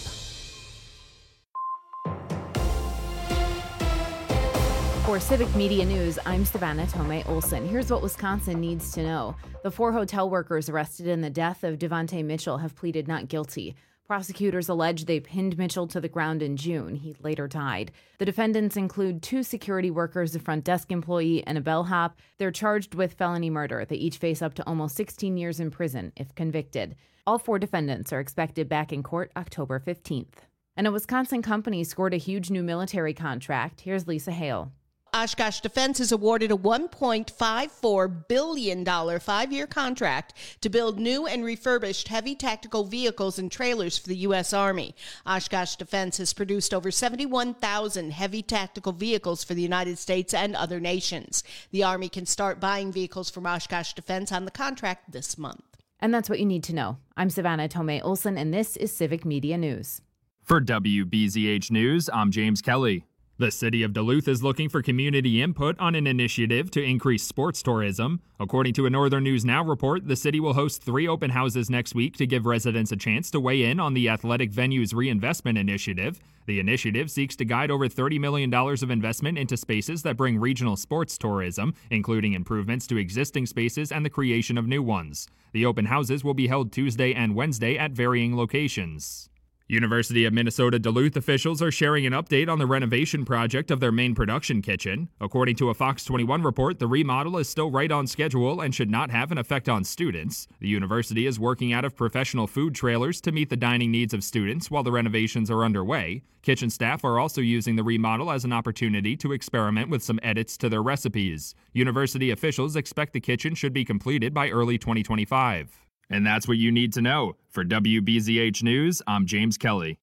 For Civic Media News, I'm Savannah Tomei Olson. Here's what Wisconsin needs to know. The four hotel workers arrested in the death of Devontae Mitchell have pleaded not guilty. Prosecutors allege they pinned Mitchell to the ground in June. He later died. The defendants include two security workers, a front desk employee, and a bellhop. They're charged with felony murder. They each face up to almost sixteen years in prison if convicted. All four defendants are expected back in court October fifteenth. And a Wisconsin company scored a huge new military contract. Here's Lisa Hale. Oshkosh Defense is awarded a one point five four billion dollars five-year contract to build new and refurbished heavy tactical vehicles and trailers for the U S. Army. Oshkosh Defense has produced over seventy-one thousand heavy tactical vehicles for the United States and other nations. The Army can start buying vehicles from Oshkosh Defense on the contract this month. And that's what you need to know. I'm Savannah Tomei Olson, and this is Civic Media News. For W B Z H News, I'm James Kelly. The city of Duluth is looking for community input on an initiative to increase sports tourism. According to a Northern News Now report, the city will host three open houses next week to give residents a chance to weigh in on the athletic venues reinvestment initiative. The initiative seeks to guide over thirty million dollars of investment into spaces that bring regional sports tourism, including improvements to existing spaces and the creation of new ones. The open houses will be held Tuesday and Wednesday at varying locations. University of Minnesota Duluth officials are sharing an update on the renovation project of their main production kitchen. According to a Fox twenty-one report, the remodel is still right on schedule and should not have an effect on students. The university is working out of professional food trailers to meet the dining needs of students while the renovations are underway. Kitchen staff are also using the remodel as an opportunity to experiment with some edits to their recipes. University officials expect the kitchen should be completed by early twenty twenty-five. And that's what you need to know. For W B Z H News, I'm James Kelly.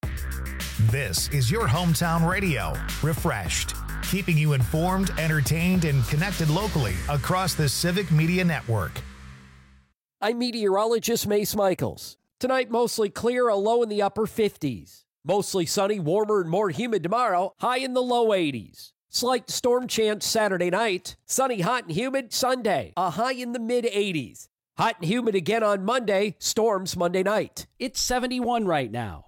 This is your hometown radio, refreshed, keeping you informed, entertained, and connected locally across the Civic Media Network. I'm meteorologist Mace Michaels. Tonight, mostly clear, a low in the upper fifties. Mostly sunny, warmer and more humid tomorrow, high in the low eighties. Slight storm chance Saturday night. Sunny, hot, and humid Sunday, a high in the mid eighties. Hot and humid again on Monday, storms Monday night. It's seventy-one right now.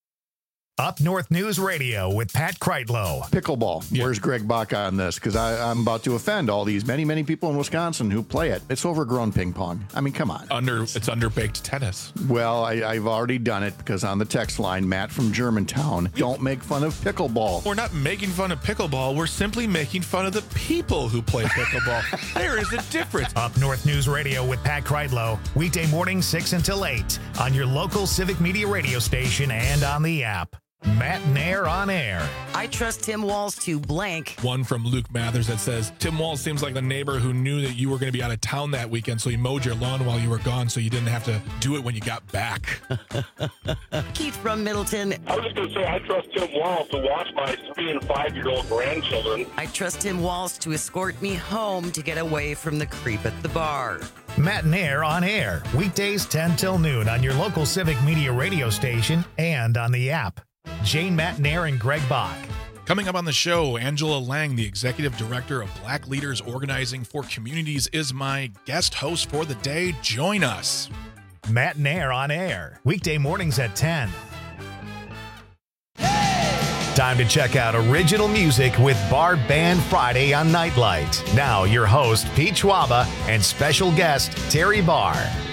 Up North News Radio with Pat Kreitlow. Pickleball. Yeah. Where's Greg Bach on this? Because I'm about to offend all these many, many people in Wisconsin who play it. It's overgrown ping pong. I mean, come on. Under It's underbaked tennis. Well, I, I've already done it because on the text line, Matt from Germantown, don't make fun of pickleball. We're not making fun of pickleball. We're simply making fun of the people who play pickleball. There is a difference. Up North News Radio with Pat Kreitlow. Weekday morning, six until eight on your local Civic Media radio station and on the app. Matt Nair on air. I trust Tim Walls to blank. One from Luke Mathers that says, Tim Walls seems like the neighbor who knew that you were going to be out of town that weekend, so he mowed your lawn while you were gone so you didn't have to do it when you got back. Keith from Middleton. I was just going to say, I trust Tim Walls to watch my three and five-year-old grandchildren. I trust Tim Walls to escort me home to get away from the creep at the bar. Matt Nair on air. Weekdays ten till noon on your local Civic Media radio station and on the app. Jane Matt Nair and Greg Bach. Coming up on the show, Angela Lang, the Executive Director of Black Leaders Organizing for Communities, is my guest host for the day. Join us. Matt Nair on air. Weekday mornings at ten. Hey! Time to check out original music with Bar Band Friday on Nightlight. Now, your host, Pete Schwaba, and special guest, Terry Barr.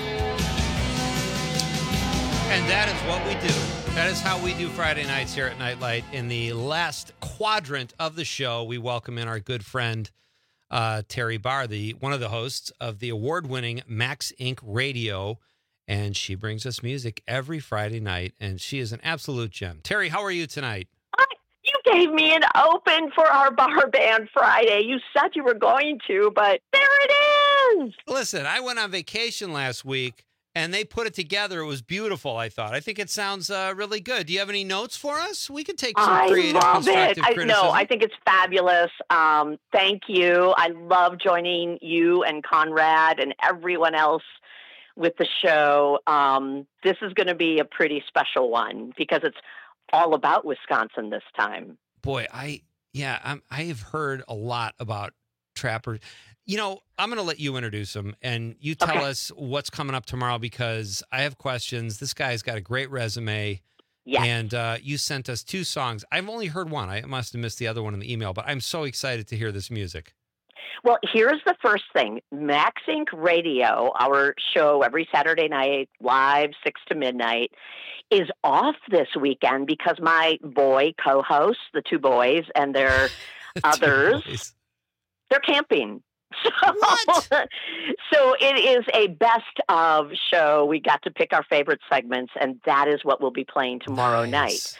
And that is what we do. That is how we do Friday nights here at Nightlight. In the last quadrant of the show, we welcome in our good friend, uh, Terry Barr, the one of the hosts of the award-winning Max Incorporated. Radio. And she brings us music every Friday night, and she is an absolute gem. Terry, how are you tonight? You gave me an open for our Bar Band Friday. You said you were going to, but there it is. Listen, I went on vacation last week, and they put it together. It was beautiful, I thought. I think it sounds uh, really good. Do you have any notes for us? We can take some I creative, love it. constructive I, criticism. no, I think it's fabulous. Um, thank you. I love joining you and Conrad and everyone else with the show. Um, this is going to be a pretty special one because it's all about Wisconsin this time. Boy, I, yeah, I'm, I have heard a lot about Trapper. You know, I'm going to let you introduce him, and you tell Okay. us what's coming up tomorrow because I have questions. This guy's got a great resume. Yes. And uh, you sent us two songs. I've only heard one. I must have missed the other one in the email, but I'm so excited to hear this music. Well, here's the first thing. Max Inc Radio, our show every Saturday night, live, six to midnight, is off this weekend because my boy co-hosts, the two boys, and their others, boys. they're camping. So, so it is a best of show. We got to pick our favorite segments, and that is what we'll be playing tomorrow Nice. night.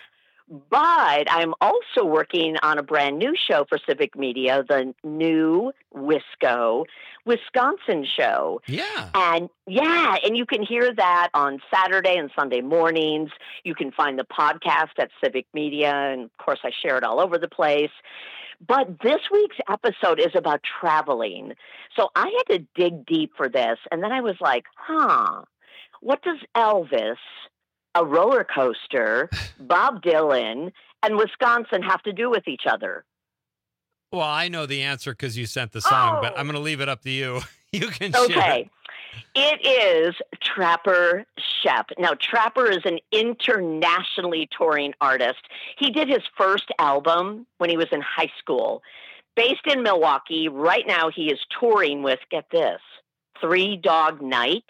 But I'm also working on a brand new show for Civic Media, the new Wisco Wisconsin show. Yeah. And yeah, and you can hear that on Saturday and Sunday mornings. You can find the podcast at Civic Media. And of course, I share it all over the place. But this week's episode is about traveling. So I had to dig deep for this. And then I was like, huh, what does Elvis, a roller coaster, Bob Dylan, and Wisconsin have to do with each other? Well, I know the answer because you sent the song, Oh. but I'm going to leave it up to you. You can share. Okay. It is Trapper Schoepp. Now, Trapper is an internationally touring artist. He did his first album when he was in high school. Based in Milwaukee, right now he is touring with, get this, Three Dog Night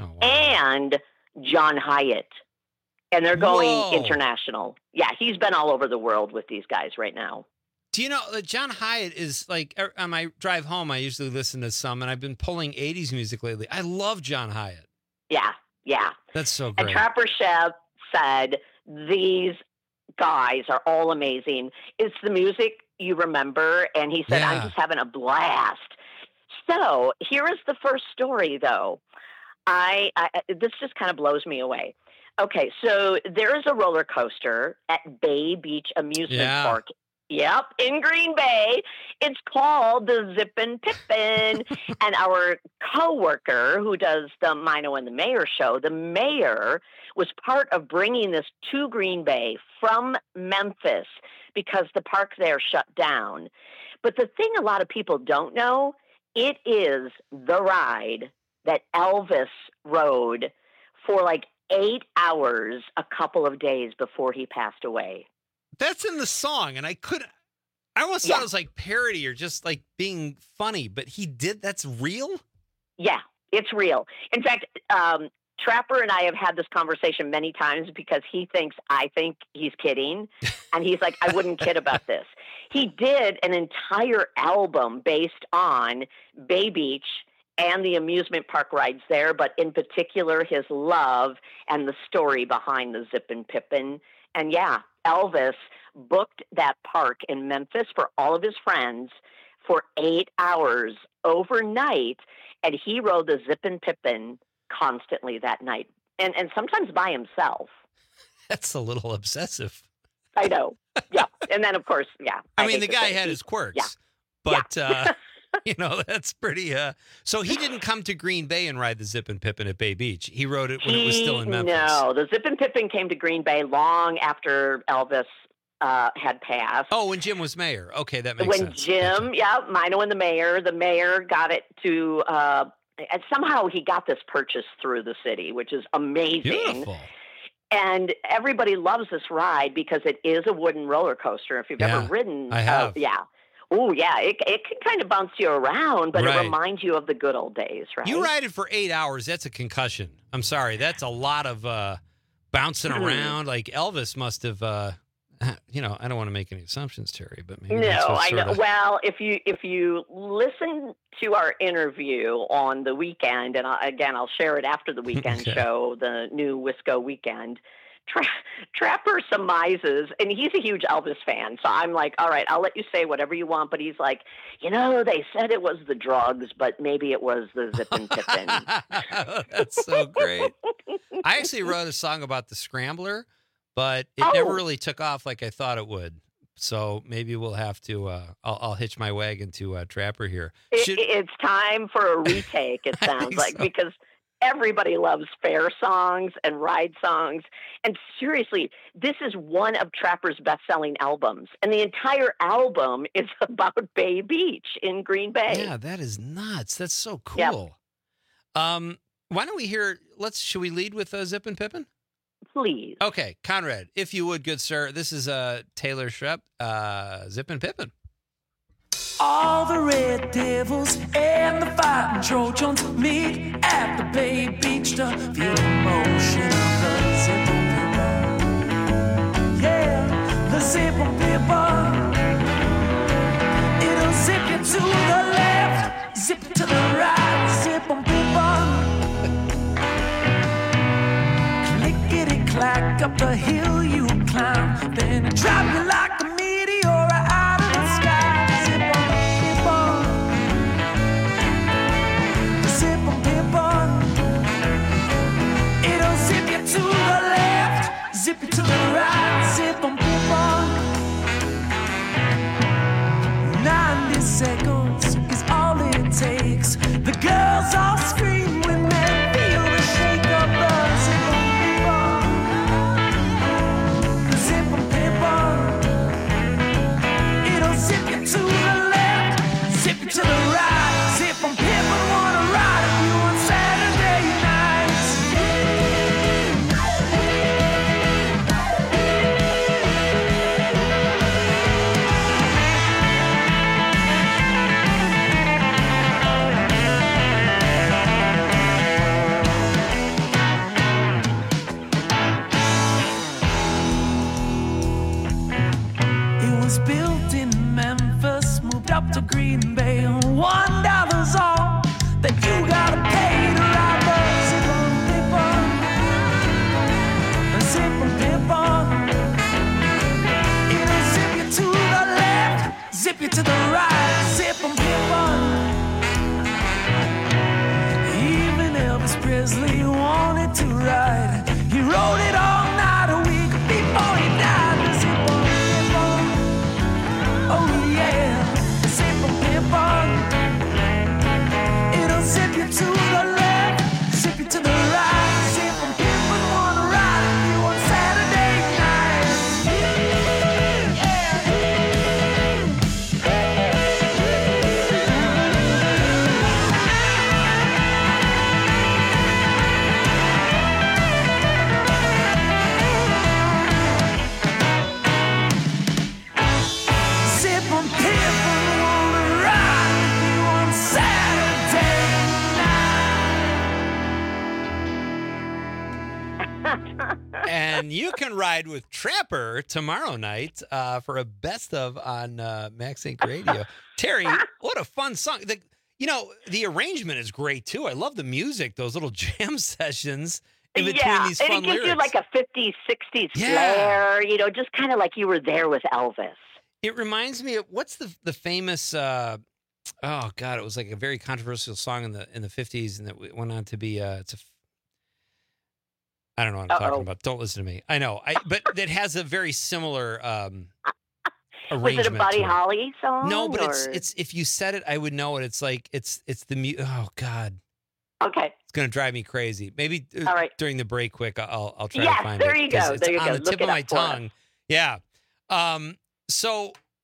and John Hyatt. And they're going Whoa. international. Yeah, he's been all over the world with these guys right now. Do you know uh, John Hyatt is like er, on my drive home? I usually listen to some, and I've been pulling eighties music lately. I love John Hyatt. Yeah, yeah. That's so And great. Trapper Schoepp said, these guys are all amazing. It's the music you remember. And he said, Yeah. I'm just having a blast. So here is the first story, though. I, I This just kind of blows me away. Okay, so there is a roller coaster at Bay Beach Amusement Yeah. Park. Yep, in Green Bay. It's called the Zippin' Pippin. And our coworker who does the Mino and the Mayor show, the mayor was part of bringing this to Green Bay from Memphis because the park there shut down. But the thing a lot of people don't know, it is the ride that Elvis rode for like eight hours a couple of days before he passed away. That's in the song, and I couldn't. I almost Yeah. thought it was like parody or just like being funny, but he did. That's real. Yeah, it's real. In fact, um, Trapper and I have had this conversation many times because he thinks I think he's kidding. And he's like, I wouldn't kid about this. He did an entire album based on Bay Beach and the amusement park rides there, but in particular, his love and the story behind the Zippin' Pippin. And yeah, Elvis booked that park in Memphis for all of his friends for eight hours overnight, and he rode the Zippin' Pippin constantly that night, and and sometimes by himself. That's a little obsessive. I know. Yeah, and then of course, yeah. I, mean, hate the to guy say had he- his quirks, Yeah. but uh, you know that's pretty. Uh, so he didn't come to Green Bay and ride the Zippin' Pippin at Bay Beach. He rode it when it was still in He- Memphis. No, the Zippin' Pippin came to Green Bay long after Elvis uh, had passed. Oh, when Jim was mayor. Okay, that makes when sense. Jim, yeah, Mino and the mayor, the mayor got it to, uh, and somehow he got this purchase through the city, which is amazing. Beautiful. And everybody loves this ride because it is a wooden roller coaster. If you've Yeah, ever ridden, I have. Uh, yeah. Oh, yeah. It it can kind of bounce you around, but Right. it reminds you of the good old days, right? You ride it for eight hours. That's a concussion. I'm sorry. That's a lot of uh, bouncing Hmm. around. Like Elvis must have. Uh, you know, I don't want to make any assumptions, Terry, but maybe No, that's what I sort know. of- Well, if you if you listen to our interview on the weekend, and I, again, I'll share it after the weekend Okay. show, the new Wisco weekend. Tra- Trapper surmises, and he's a huge Elvis fan. So I'm like, all right, I'll let you say whatever you want. But he's like, you know, they said it was the drugs, but maybe it was the Zippin' Pippin. That's so great. I actually wrote a song about the Scrambler, but it Oh. never really took off like I thought it would. So maybe we'll have to. Uh, I'll, I'll hitch my wagon to uh, Trapper here. It, Should- it's time for a retake, it sounds think like, so. because everybody loves fair songs and ride songs. And seriously, this is one of Trapper's best-selling albums. And the entire album is about Bay Beach in Green Bay. Yeah, that is nuts. That's so Yep. cool. Um, why don't we hear? Let's. Should we lead with uh, Zippin' Pippin? Please. Okay, Conrad, if you would, good sir. This is uh, Taylor Shrepp, uh, Zippin' Pippin. All the Red Devils and the fighting Trojans meet at the Bay Beach to feel the motion of the Zippin' Pippin. Yeah, the Zippin' Pippin. It'll zip you to the left, zip you to the right, Zippin' Pippin. Clickety clack up the hill you climb, then it drop you like a meteor out of the sky. Zippin' Pippin. It'll zip you to the left, zip you to the right, Zippin' Pippin. Ninety seconds is all it takes. The girls all scream when men feel the shake of the Zippin' Pippin. Zippin' Pippin. It'll zip you to the left, zip you to the right, Zippin' Pippin. Wanna ride with you on Saturday nights. It was built in Memphis, moved up to Green Bay. One dollar's all that you gotta pay to ride the Zippin' Pippin. Zippin' Pippin. It'll zip you to the left, zip you to the right, Zippin' Pippin. Even Elvis Presley wanted to ride. He rode it all night a week before he died. The Zippin' Pippin. Oh yeah, Zippin' Pippin. It'll zip you to the left, zip you to the right, Zippin' Pippin. Wanna ride with you on Saturday nights. Zippin' Pippin. Wanna ride with you on Saturday And you can ride with Trapper tomorrow night uh, for a best of on uh, Max Inc Radio. Terry, what a fun song. The, you know, the arrangement is great, too. I love the music, those little jam sessions in between yeah, these and fun it gives lyrics. you like a fifties, sixties Yeah. flair, you know, just kind of like you were there with Elvis. It reminds me of, what's the the famous, uh, oh, God, it was like a very controversial song in the in the fifties, and it went on to be, uh, it's a, I don't know what I'm Uh-oh. talking about. Don't listen to me. I know. I But it has a very similar um, Was arrangement. it a Buddy to it. Holly song? No, but it's or- it's if you said it, I would know it. It's like it's it's the mu- oh God, Okay. it's gonna drive me crazy. Maybe uh, All right. during the break, quick, I'll I'll try Yes, to find there it. you 'cause go. It's There you on go. the Look tip it of my up for us. tongue. Yeah. Um. So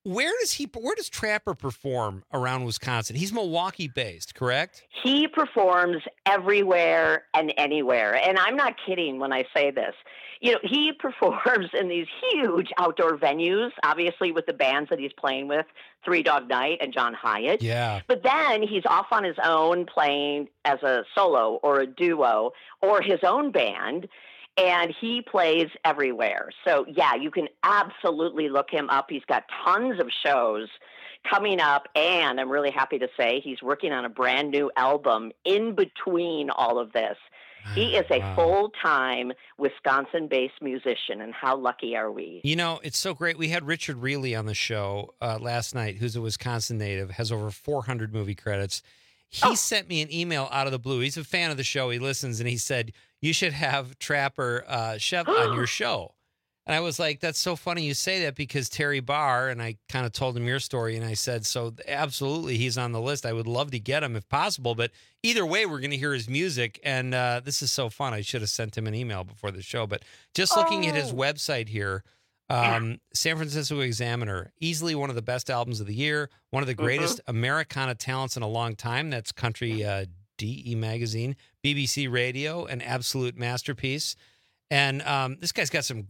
where does he? Where does Trapper perform around Wisconsin? He's Milwaukee based, correct? He performs everywhere and anywhere. And I'm not kidding when I say this. You know, he performs in these huge outdoor venues, obviously with the bands that he's playing with, Three Dog Night and John Hyatt. Yeah. But then he's off on his own playing as a solo or a duo or his own band. And he plays everywhere. So, yeah, you can absolutely look him up. He's got tons of shows coming up. And I'm really happy to say he's working on a brand new album in between all of this. He is a Wow. full-time Wisconsin-based musician. And how lucky are we? You know, it's so great. We had Richard Reilly on the show uh, last night, who's a Wisconsin native, has over four hundred movie credits. He sent me an email out of the blue. He's a fan of the show. He listens, and he said, you should have Trapper uh, Chef on your show. And I was like, that's so funny you say that because Terry Barr, and I kind of told him your story, and I said, so absolutely, he's on the list. I would love to get him if possible, but either way, we're going to hear his music, and uh, this is so fun. I should have sent him an email before the show, but just looking at his Oh. website here, um, San Francisco Examiner, easily one of the best albums of the year, one of the greatest Americana talents in a long time. That's Country uh, D E Magazine, B B C Radio, an absolute masterpiece. And um, this guy's got some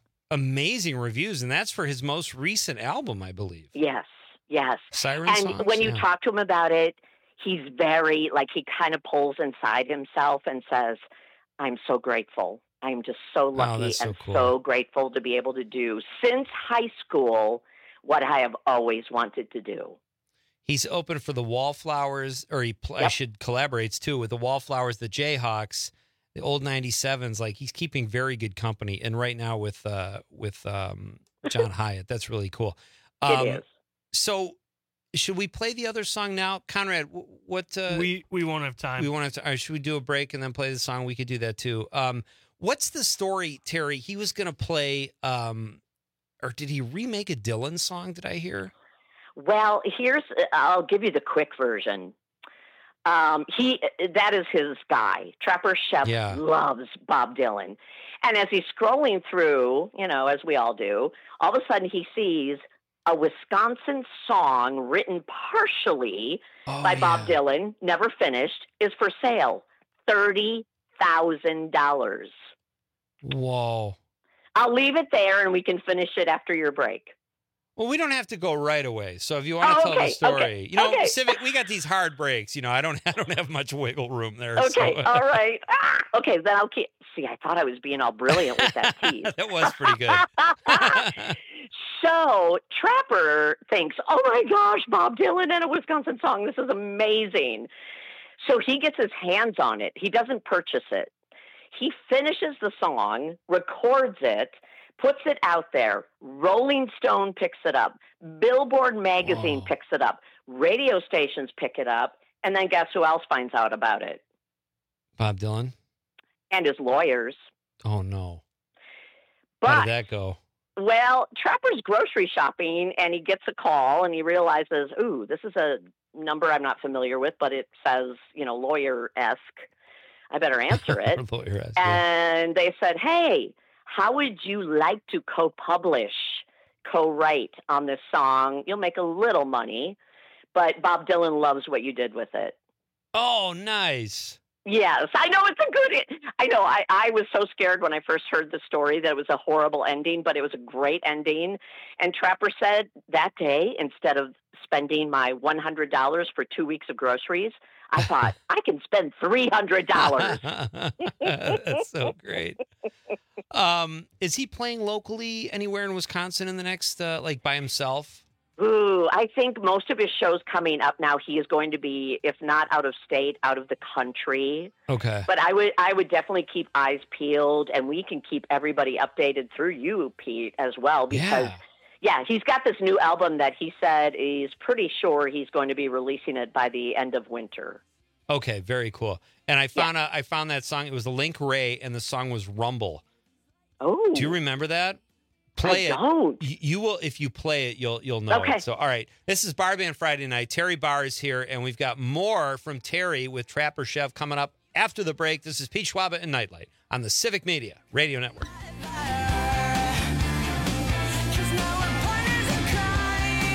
amazing reviews, and that's for his most recent album, I believe. Yes, yes. Siren and Songs, when you yeah. talk to him about it, he's very, like, he kind of pulls inside himself and says, I'm so grateful. I'm just so Wow, lucky that's so and cool. so grateful to be able to do, since high school, what I have always wanted to do. He's open for the Wallflowers, or he pl- I Yep. should collaborates too with the Wallflowers, the Jayhawks, the old ninety-sevens. Like he's keeping very good company, and right now with uh, with um, John Hyatt, that's really cool. Um, It is. So, should we play the other song now, Conrad? wh- What uh, we we won't have time. we want to? Have to all right, should we do a break and then play the song? We could do that too. Um, what's the story, Terry? He was going to play, um, or did he remake a Dylan song? Did I hear? Well, here's, I'll give you the quick version. Um, he, that is his guy. Trapper Chef Yeah. loves Bob Dylan. And as he's scrolling through, you know, as we all do, all of a sudden he sees a Wisconsin song written partially Oh, by Bob Dylan, never finished, is for sale. thirty thousand dollars. Whoa. I'll leave it there and we can finish it after your break. Well, we don't have to go right away. So if you want to Oh, tell okay, the story, okay, you know, okay. Civic, we got these hard breaks. You know, I don't, I don't have much wiggle room there. Okay, so. all right. Ah, okay, then I'll keep. See, I thought I was being all brilliant with that tease. That was pretty good. So Trapper thinks, oh my gosh, Bob Dylan and a Wisconsin song. This is amazing. So he gets his hands on it. He doesn't purchase it. He finishes the song, records it, puts it out there. Rolling Stone picks it up. Billboard magazine Whoa. picks it up. Radio stations pick it up. And then guess who else finds out about it? Bob Dylan. And his lawyers. Oh no. How But did that go? Well, Trapper's grocery shopping, and he gets a call, and he realizes, ooh, this is a number I'm not familiar with, but it says, you know, lawyer-esque. I better answer it. Lawyer-esque, yeah. And they said, hey, how would you like to co-publish, co-write on this song? You'll make a little money, but Bob Dylan loves what you did with it. Oh, nice. Yes, I know it's a good. I know. I, I was so scared when I first heard the story that it was a horrible ending, but it was a great ending. And Trapper said that day, instead of spending my one hundred dollars for two weeks of groceries, I thought I can spend three hundred dollars. That's so great. Um, is he playing locally anywhere in Wisconsin in the next, uh, like by himself? Ooh, I think most of his shows coming up now, he is going to be, if not out of state, out of the country. Okay. But I would, I would definitely keep eyes peeled, and we can keep everybody updated through you, Pete, as well, because. Yeah. Yeah, he's got this new album that he said he's pretty sure he's going to be releasing it by the end of winter. Okay, very cool. And I found out, I found that song. It was Link Ray, and the song was Rumble. Oh, do you remember that? Play I it. Don't. You, you will if you play it. You'll you'll know Okay. it. So all right, this is Bar Band Friday night. Terry Barr is here, and we've got more from Terry with Trapper Chef coming up after the break. This is Pete Schwaba and Nightlight on the Civic Media Radio Network. Cause now we're partners in crime.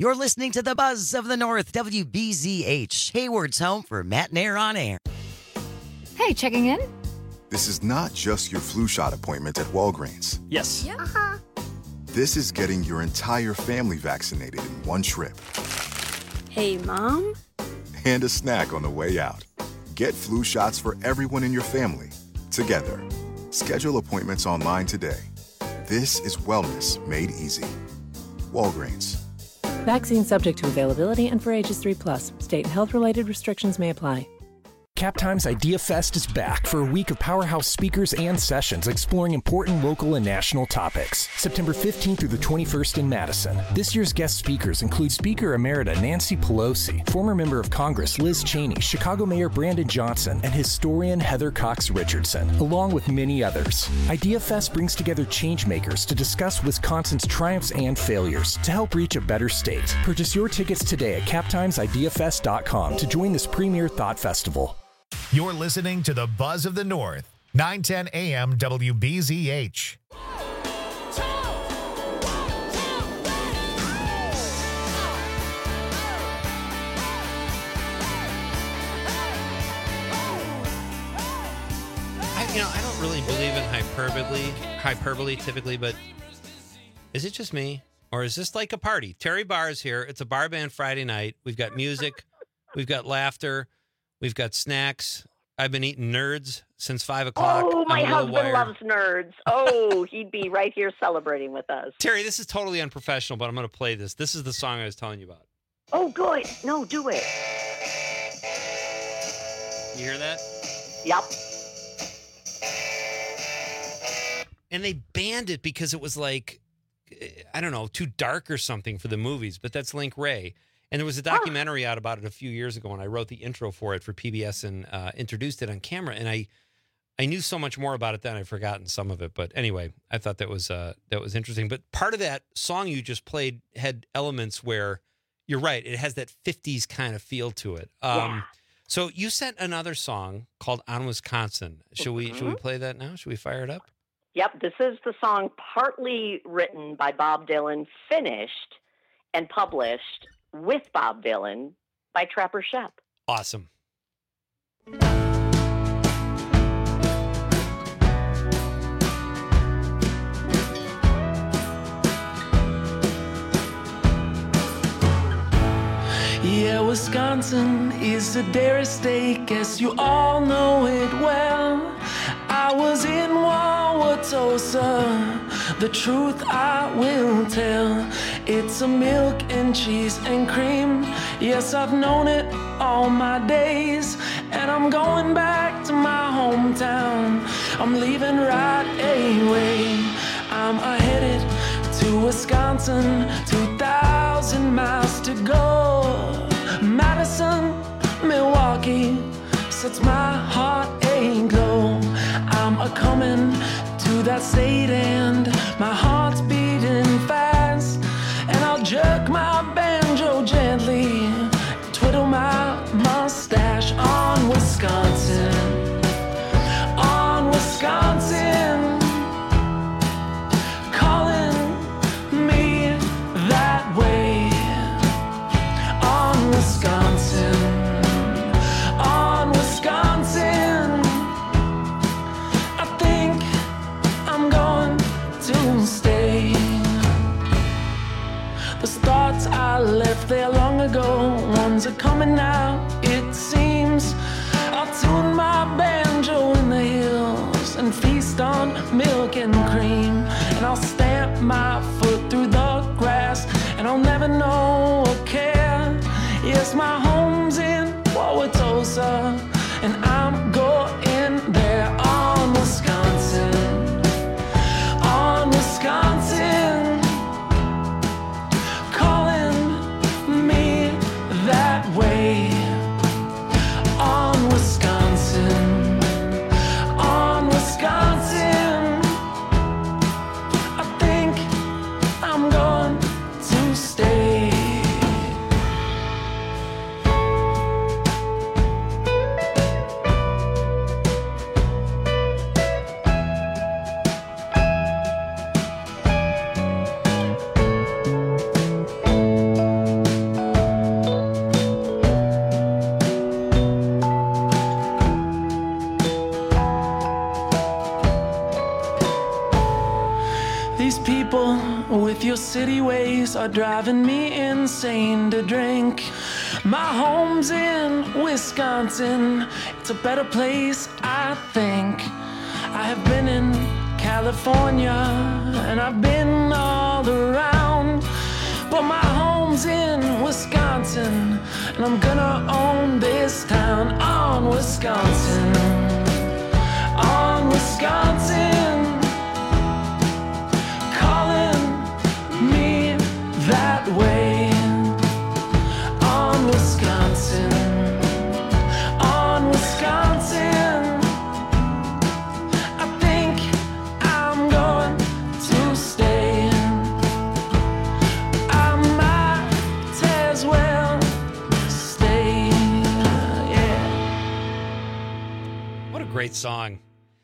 You're listening to the Buzz of the North, W B Z H, Hayward's home for Matt and Air on Air. Hey, checking in? This is not just your flu shot appointment at Walgreens. Yes. Yeah. Uh-huh. This is getting your entire family vaccinated in one trip. Hey, Mom? And a snack on the way out. Get flu shots for everyone in your family, together. Schedule appointments online today. This is wellness made easy. Walgreens. Vaccine subject to availability and for ages three plus. State and health-related restrictions may apply. Captime's Idea Fest is back for a week of powerhouse speakers and sessions exploring important local and national topics. September fifteenth through the twenty-first in Madison. This year's guest speakers include Speaker Emerita Nancy Pelosi, former member of Congress Liz Cheney, Chicago Mayor Brandon Johnson, and historian Heather Cox Richardson, along with many others. Idea Fest brings together changemakers to discuss Wisconsin's triumphs and failures to help reach a better state. Purchase your tickets today at captimes idea fest dot com to join this premier thought festival. You're listening to the Buzz of the North, nine ten A M W B Z H. I, you know, I don't really believe in hyperbole, hyperbole typically, but is it just me? Or is this like a party? Terry Barr is here. It's a bar band Friday night. We've got music. We've got laughter. We've got snacks. I've been eating Nerds since five o'clock. Oh, my on husband Wire. loves Nerds. Oh, he'd be right here celebrating with us. Terry, this is totally unprofessional, but I'm going to play this. This is the song I was telling you about. Oh, good. No, do it. You hear that? Yep. And they banned it because it was like, I don't know, too dark or something for the movies, but that's Link Ray. And there was a documentary out about it a few years ago, and I wrote the intro for it for P B S and uh, introduced it on camera. And I, I knew so much more about it then. I've forgotten some of it, but anyway, I thought that was uh, that was interesting. But part of that song you just played had elements where you're right; it has that fifties kind of feel to it. Um, Yeah. So you sent another song called "On Wisconsin." Should we should we Mhm. play that now? Should we fire it up? Yep, this is the song partly written by Bob Dylan, finished and published with Bob Dylan by Trapper Shep. Awesome. Yeah, Wisconsin is a dairy state, guess you all know it well. I was in Wauwatosa, the truth I will tell. It's a milk and cheese and cream, yes, I've known it all my days. And I'm going back to my hometown, I'm leaving right away. I'm headed to Wisconsin, two thousand miles to go. Madison, Milwaukee, sets my heart aglow. I'm a coming to that state and my heart's beating fast. And I'll jerk my banjo gently, twiddle my mustache on Wisconsin, on Wisconsin. Wisconsin, on Wisconsin, I think I'm going to stay. The thoughts I left there long ago, ones are coming now, it seems. I'll tune my banjo in the hills and feast on milk and cream. And I'll stamp my foot through the grass, and I'll never know or care. Yes, my home's in Wauwatosa, and I'm going there on Wisconsin, on Wisconsin, calling me that way, on Wisconsin, on Wisconsin, I think I'm going to stay. with your city ways are driving me insane to drink. My home's in Wisconsin. It's a better place, I think. I have been in California and I've been all around, but my home's in Wisconsin and I'm gonna own this town. On Wisconsin, on Wisconsin, calling me that way. On Wisconsin, on Wisconsin, I think I'm going to stay. I might as well stay, yeah. What a great song.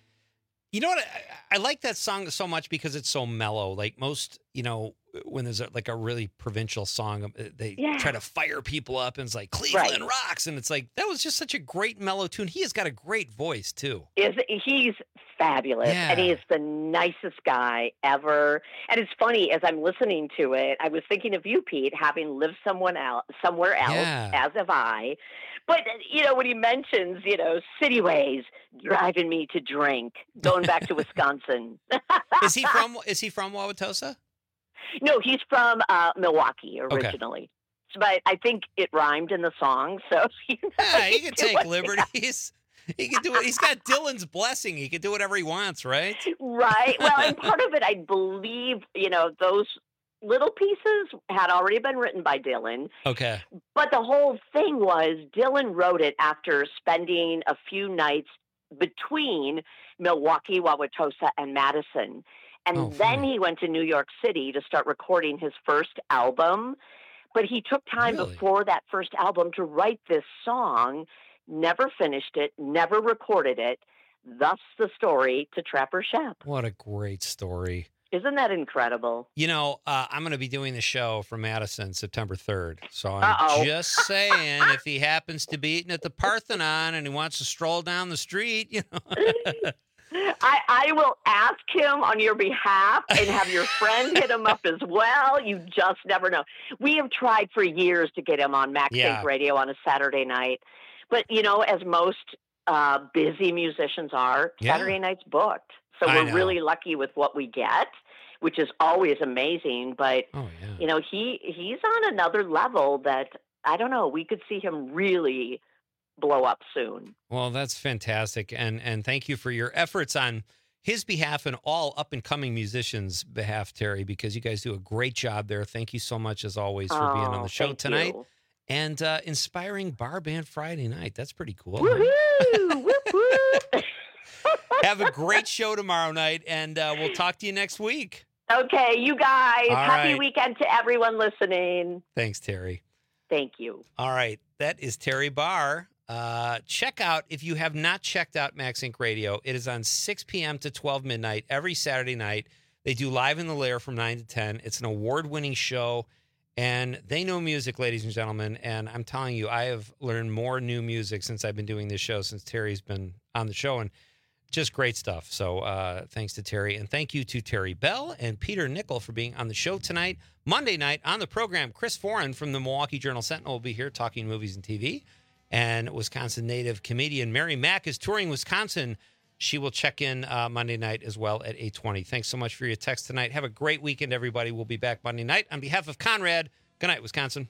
You know what? I, I like that song so much because it's so mellow. Like most, you know, when there's a, like a really provincial song, they Yeah. try to fire people up and it's like Cleveland Right. rocks. And it's like, that was just such a great mellow tune. He has got a great voice too. Is he's fabulous Yeah. and he is the nicest guy ever. And it's funny, as I'm listening to it, I was thinking of you, Pete, having lived someone else somewhere else, Yeah. as have I. But you know, when he mentions, you know, city ways driving me to drink, going back to Wisconsin. Is he from, is he from Wauwatosa? No, he's from uh, Milwaukee originally. But I think it rhymed in the song, so you know, Yeah, he you can do take what- liberties. He can do it. He's got Dylan's blessing. He can do whatever he wants, right? Right. Well, and part of it, I believe, you know, those little pieces had already been written by Dylan. Okay. But the whole thing was Dylan wrote it after spending a few nights between Milwaukee, Wauwatosa, and Madison. And Oh, then funny. he went to New York City to start recording his first album. But he took time Really? before that first album to write this song, never finished it, never recorded it. Thus the story to Trapper Shep. What a great story. Isn't that incredible? You know, uh, I'm going to be doing the show from Madison September third. So I'm Uh-oh. just saying, if he happens to be eating at the Parthenon and he wants to stroll down the street, you know. I, I will ask him on your behalf and have your friend hit him up as well. You just never know. We have tried for years to get him on Max Yeah. Inc Radio on a Saturday night. But, you know, as most uh, busy musicians are, Yeah. Saturday night's booked. So I we're know. really lucky with what we get, which is always amazing. But, Oh, yeah. you know, he he's on another level that, I don't know, we could see him really blow up soon. Well, that's fantastic. And and thank you for your efforts on his behalf and all up and coming musicians' behalf, Terry, because you guys do a great job there. Thank you so much, as always, for being on Oh, the show thank tonight. you. And uh, inspiring Bar Band Friday night. That's pretty cool. Woohoo! Whoop, whoop. Have a great show tomorrow night, and uh, we'll talk to you next week. Okay, you guys. All Happy right. weekend to everyone listening. Thanks, Terry. Thank you. All right. That is Terry Barr. Uh, check out, if you have not checked out Max Inc Radio, it is on six p.m. to twelve midnight every Saturday night. They do Live in the Lair from nine to ten. It's an award-winning show, and they know music, ladies and gentlemen. And I'm telling you, I have learned more new music since I've been doing this show, since Terry's been on the show, and just great stuff. So uh, thanks to Terry, and thank you to Terry Bell and Peter Nickel for being on the show tonight. Monday night on the program, Chris Foran from the Milwaukee Journal-Sentinel will be here talking movies and T V. And Wisconsin native comedian Mary Mack is touring Wisconsin. She will check in uh, Monday night as well at eight twenty. Thanks so much for your text tonight. Have a great weekend, everybody. We'll be back Monday night. On behalf of Conrad, good night, Wisconsin.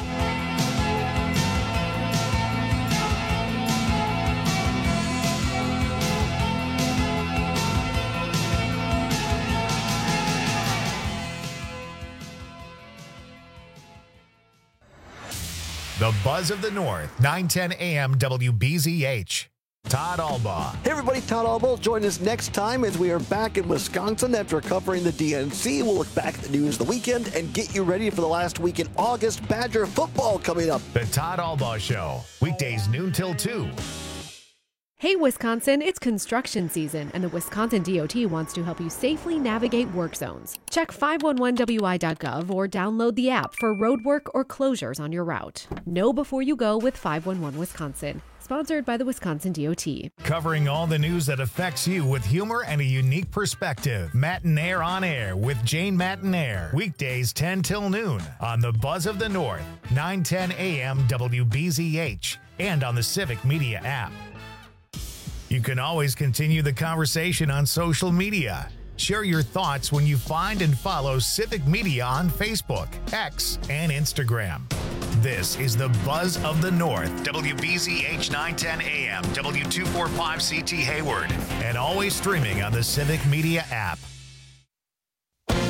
The Buzz of the North, nine ten A M W B Z H. Todd Albaugh. Hey everybody, Todd Albaugh. Join us next time as we are back in Wisconsin after covering the D N C. We'll look back at the news of the weekend and get you ready for the last week in August. Badger football coming up. The Todd Albaugh Show, weekdays noon till two. Hey, Wisconsin, it's construction season, and the Wisconsin D O T wants to help you safely navigate work zones. Check five one one W I dot gov or download the app for roadwork or closures on your route. Know before you go with five one one Wisconsin. Sponsored by the Wisconsin D O T. Covering all the news that affects you with humor and a unique perspective. Mattinaire on Air with Jane Mattinaire. Weekdays ten till noon on the Buzz of the North, nine ten A M W B Z H, and on the Civic Media app. You can always continue the conversation on social media. Share your thoughts when you find and follow Civic Media on Facebook, X, and Instagram. This is the Buzz of the North, W B Z H nine ten A M, W two forty-five C T Hayward, and always streaming on the Civic Media app.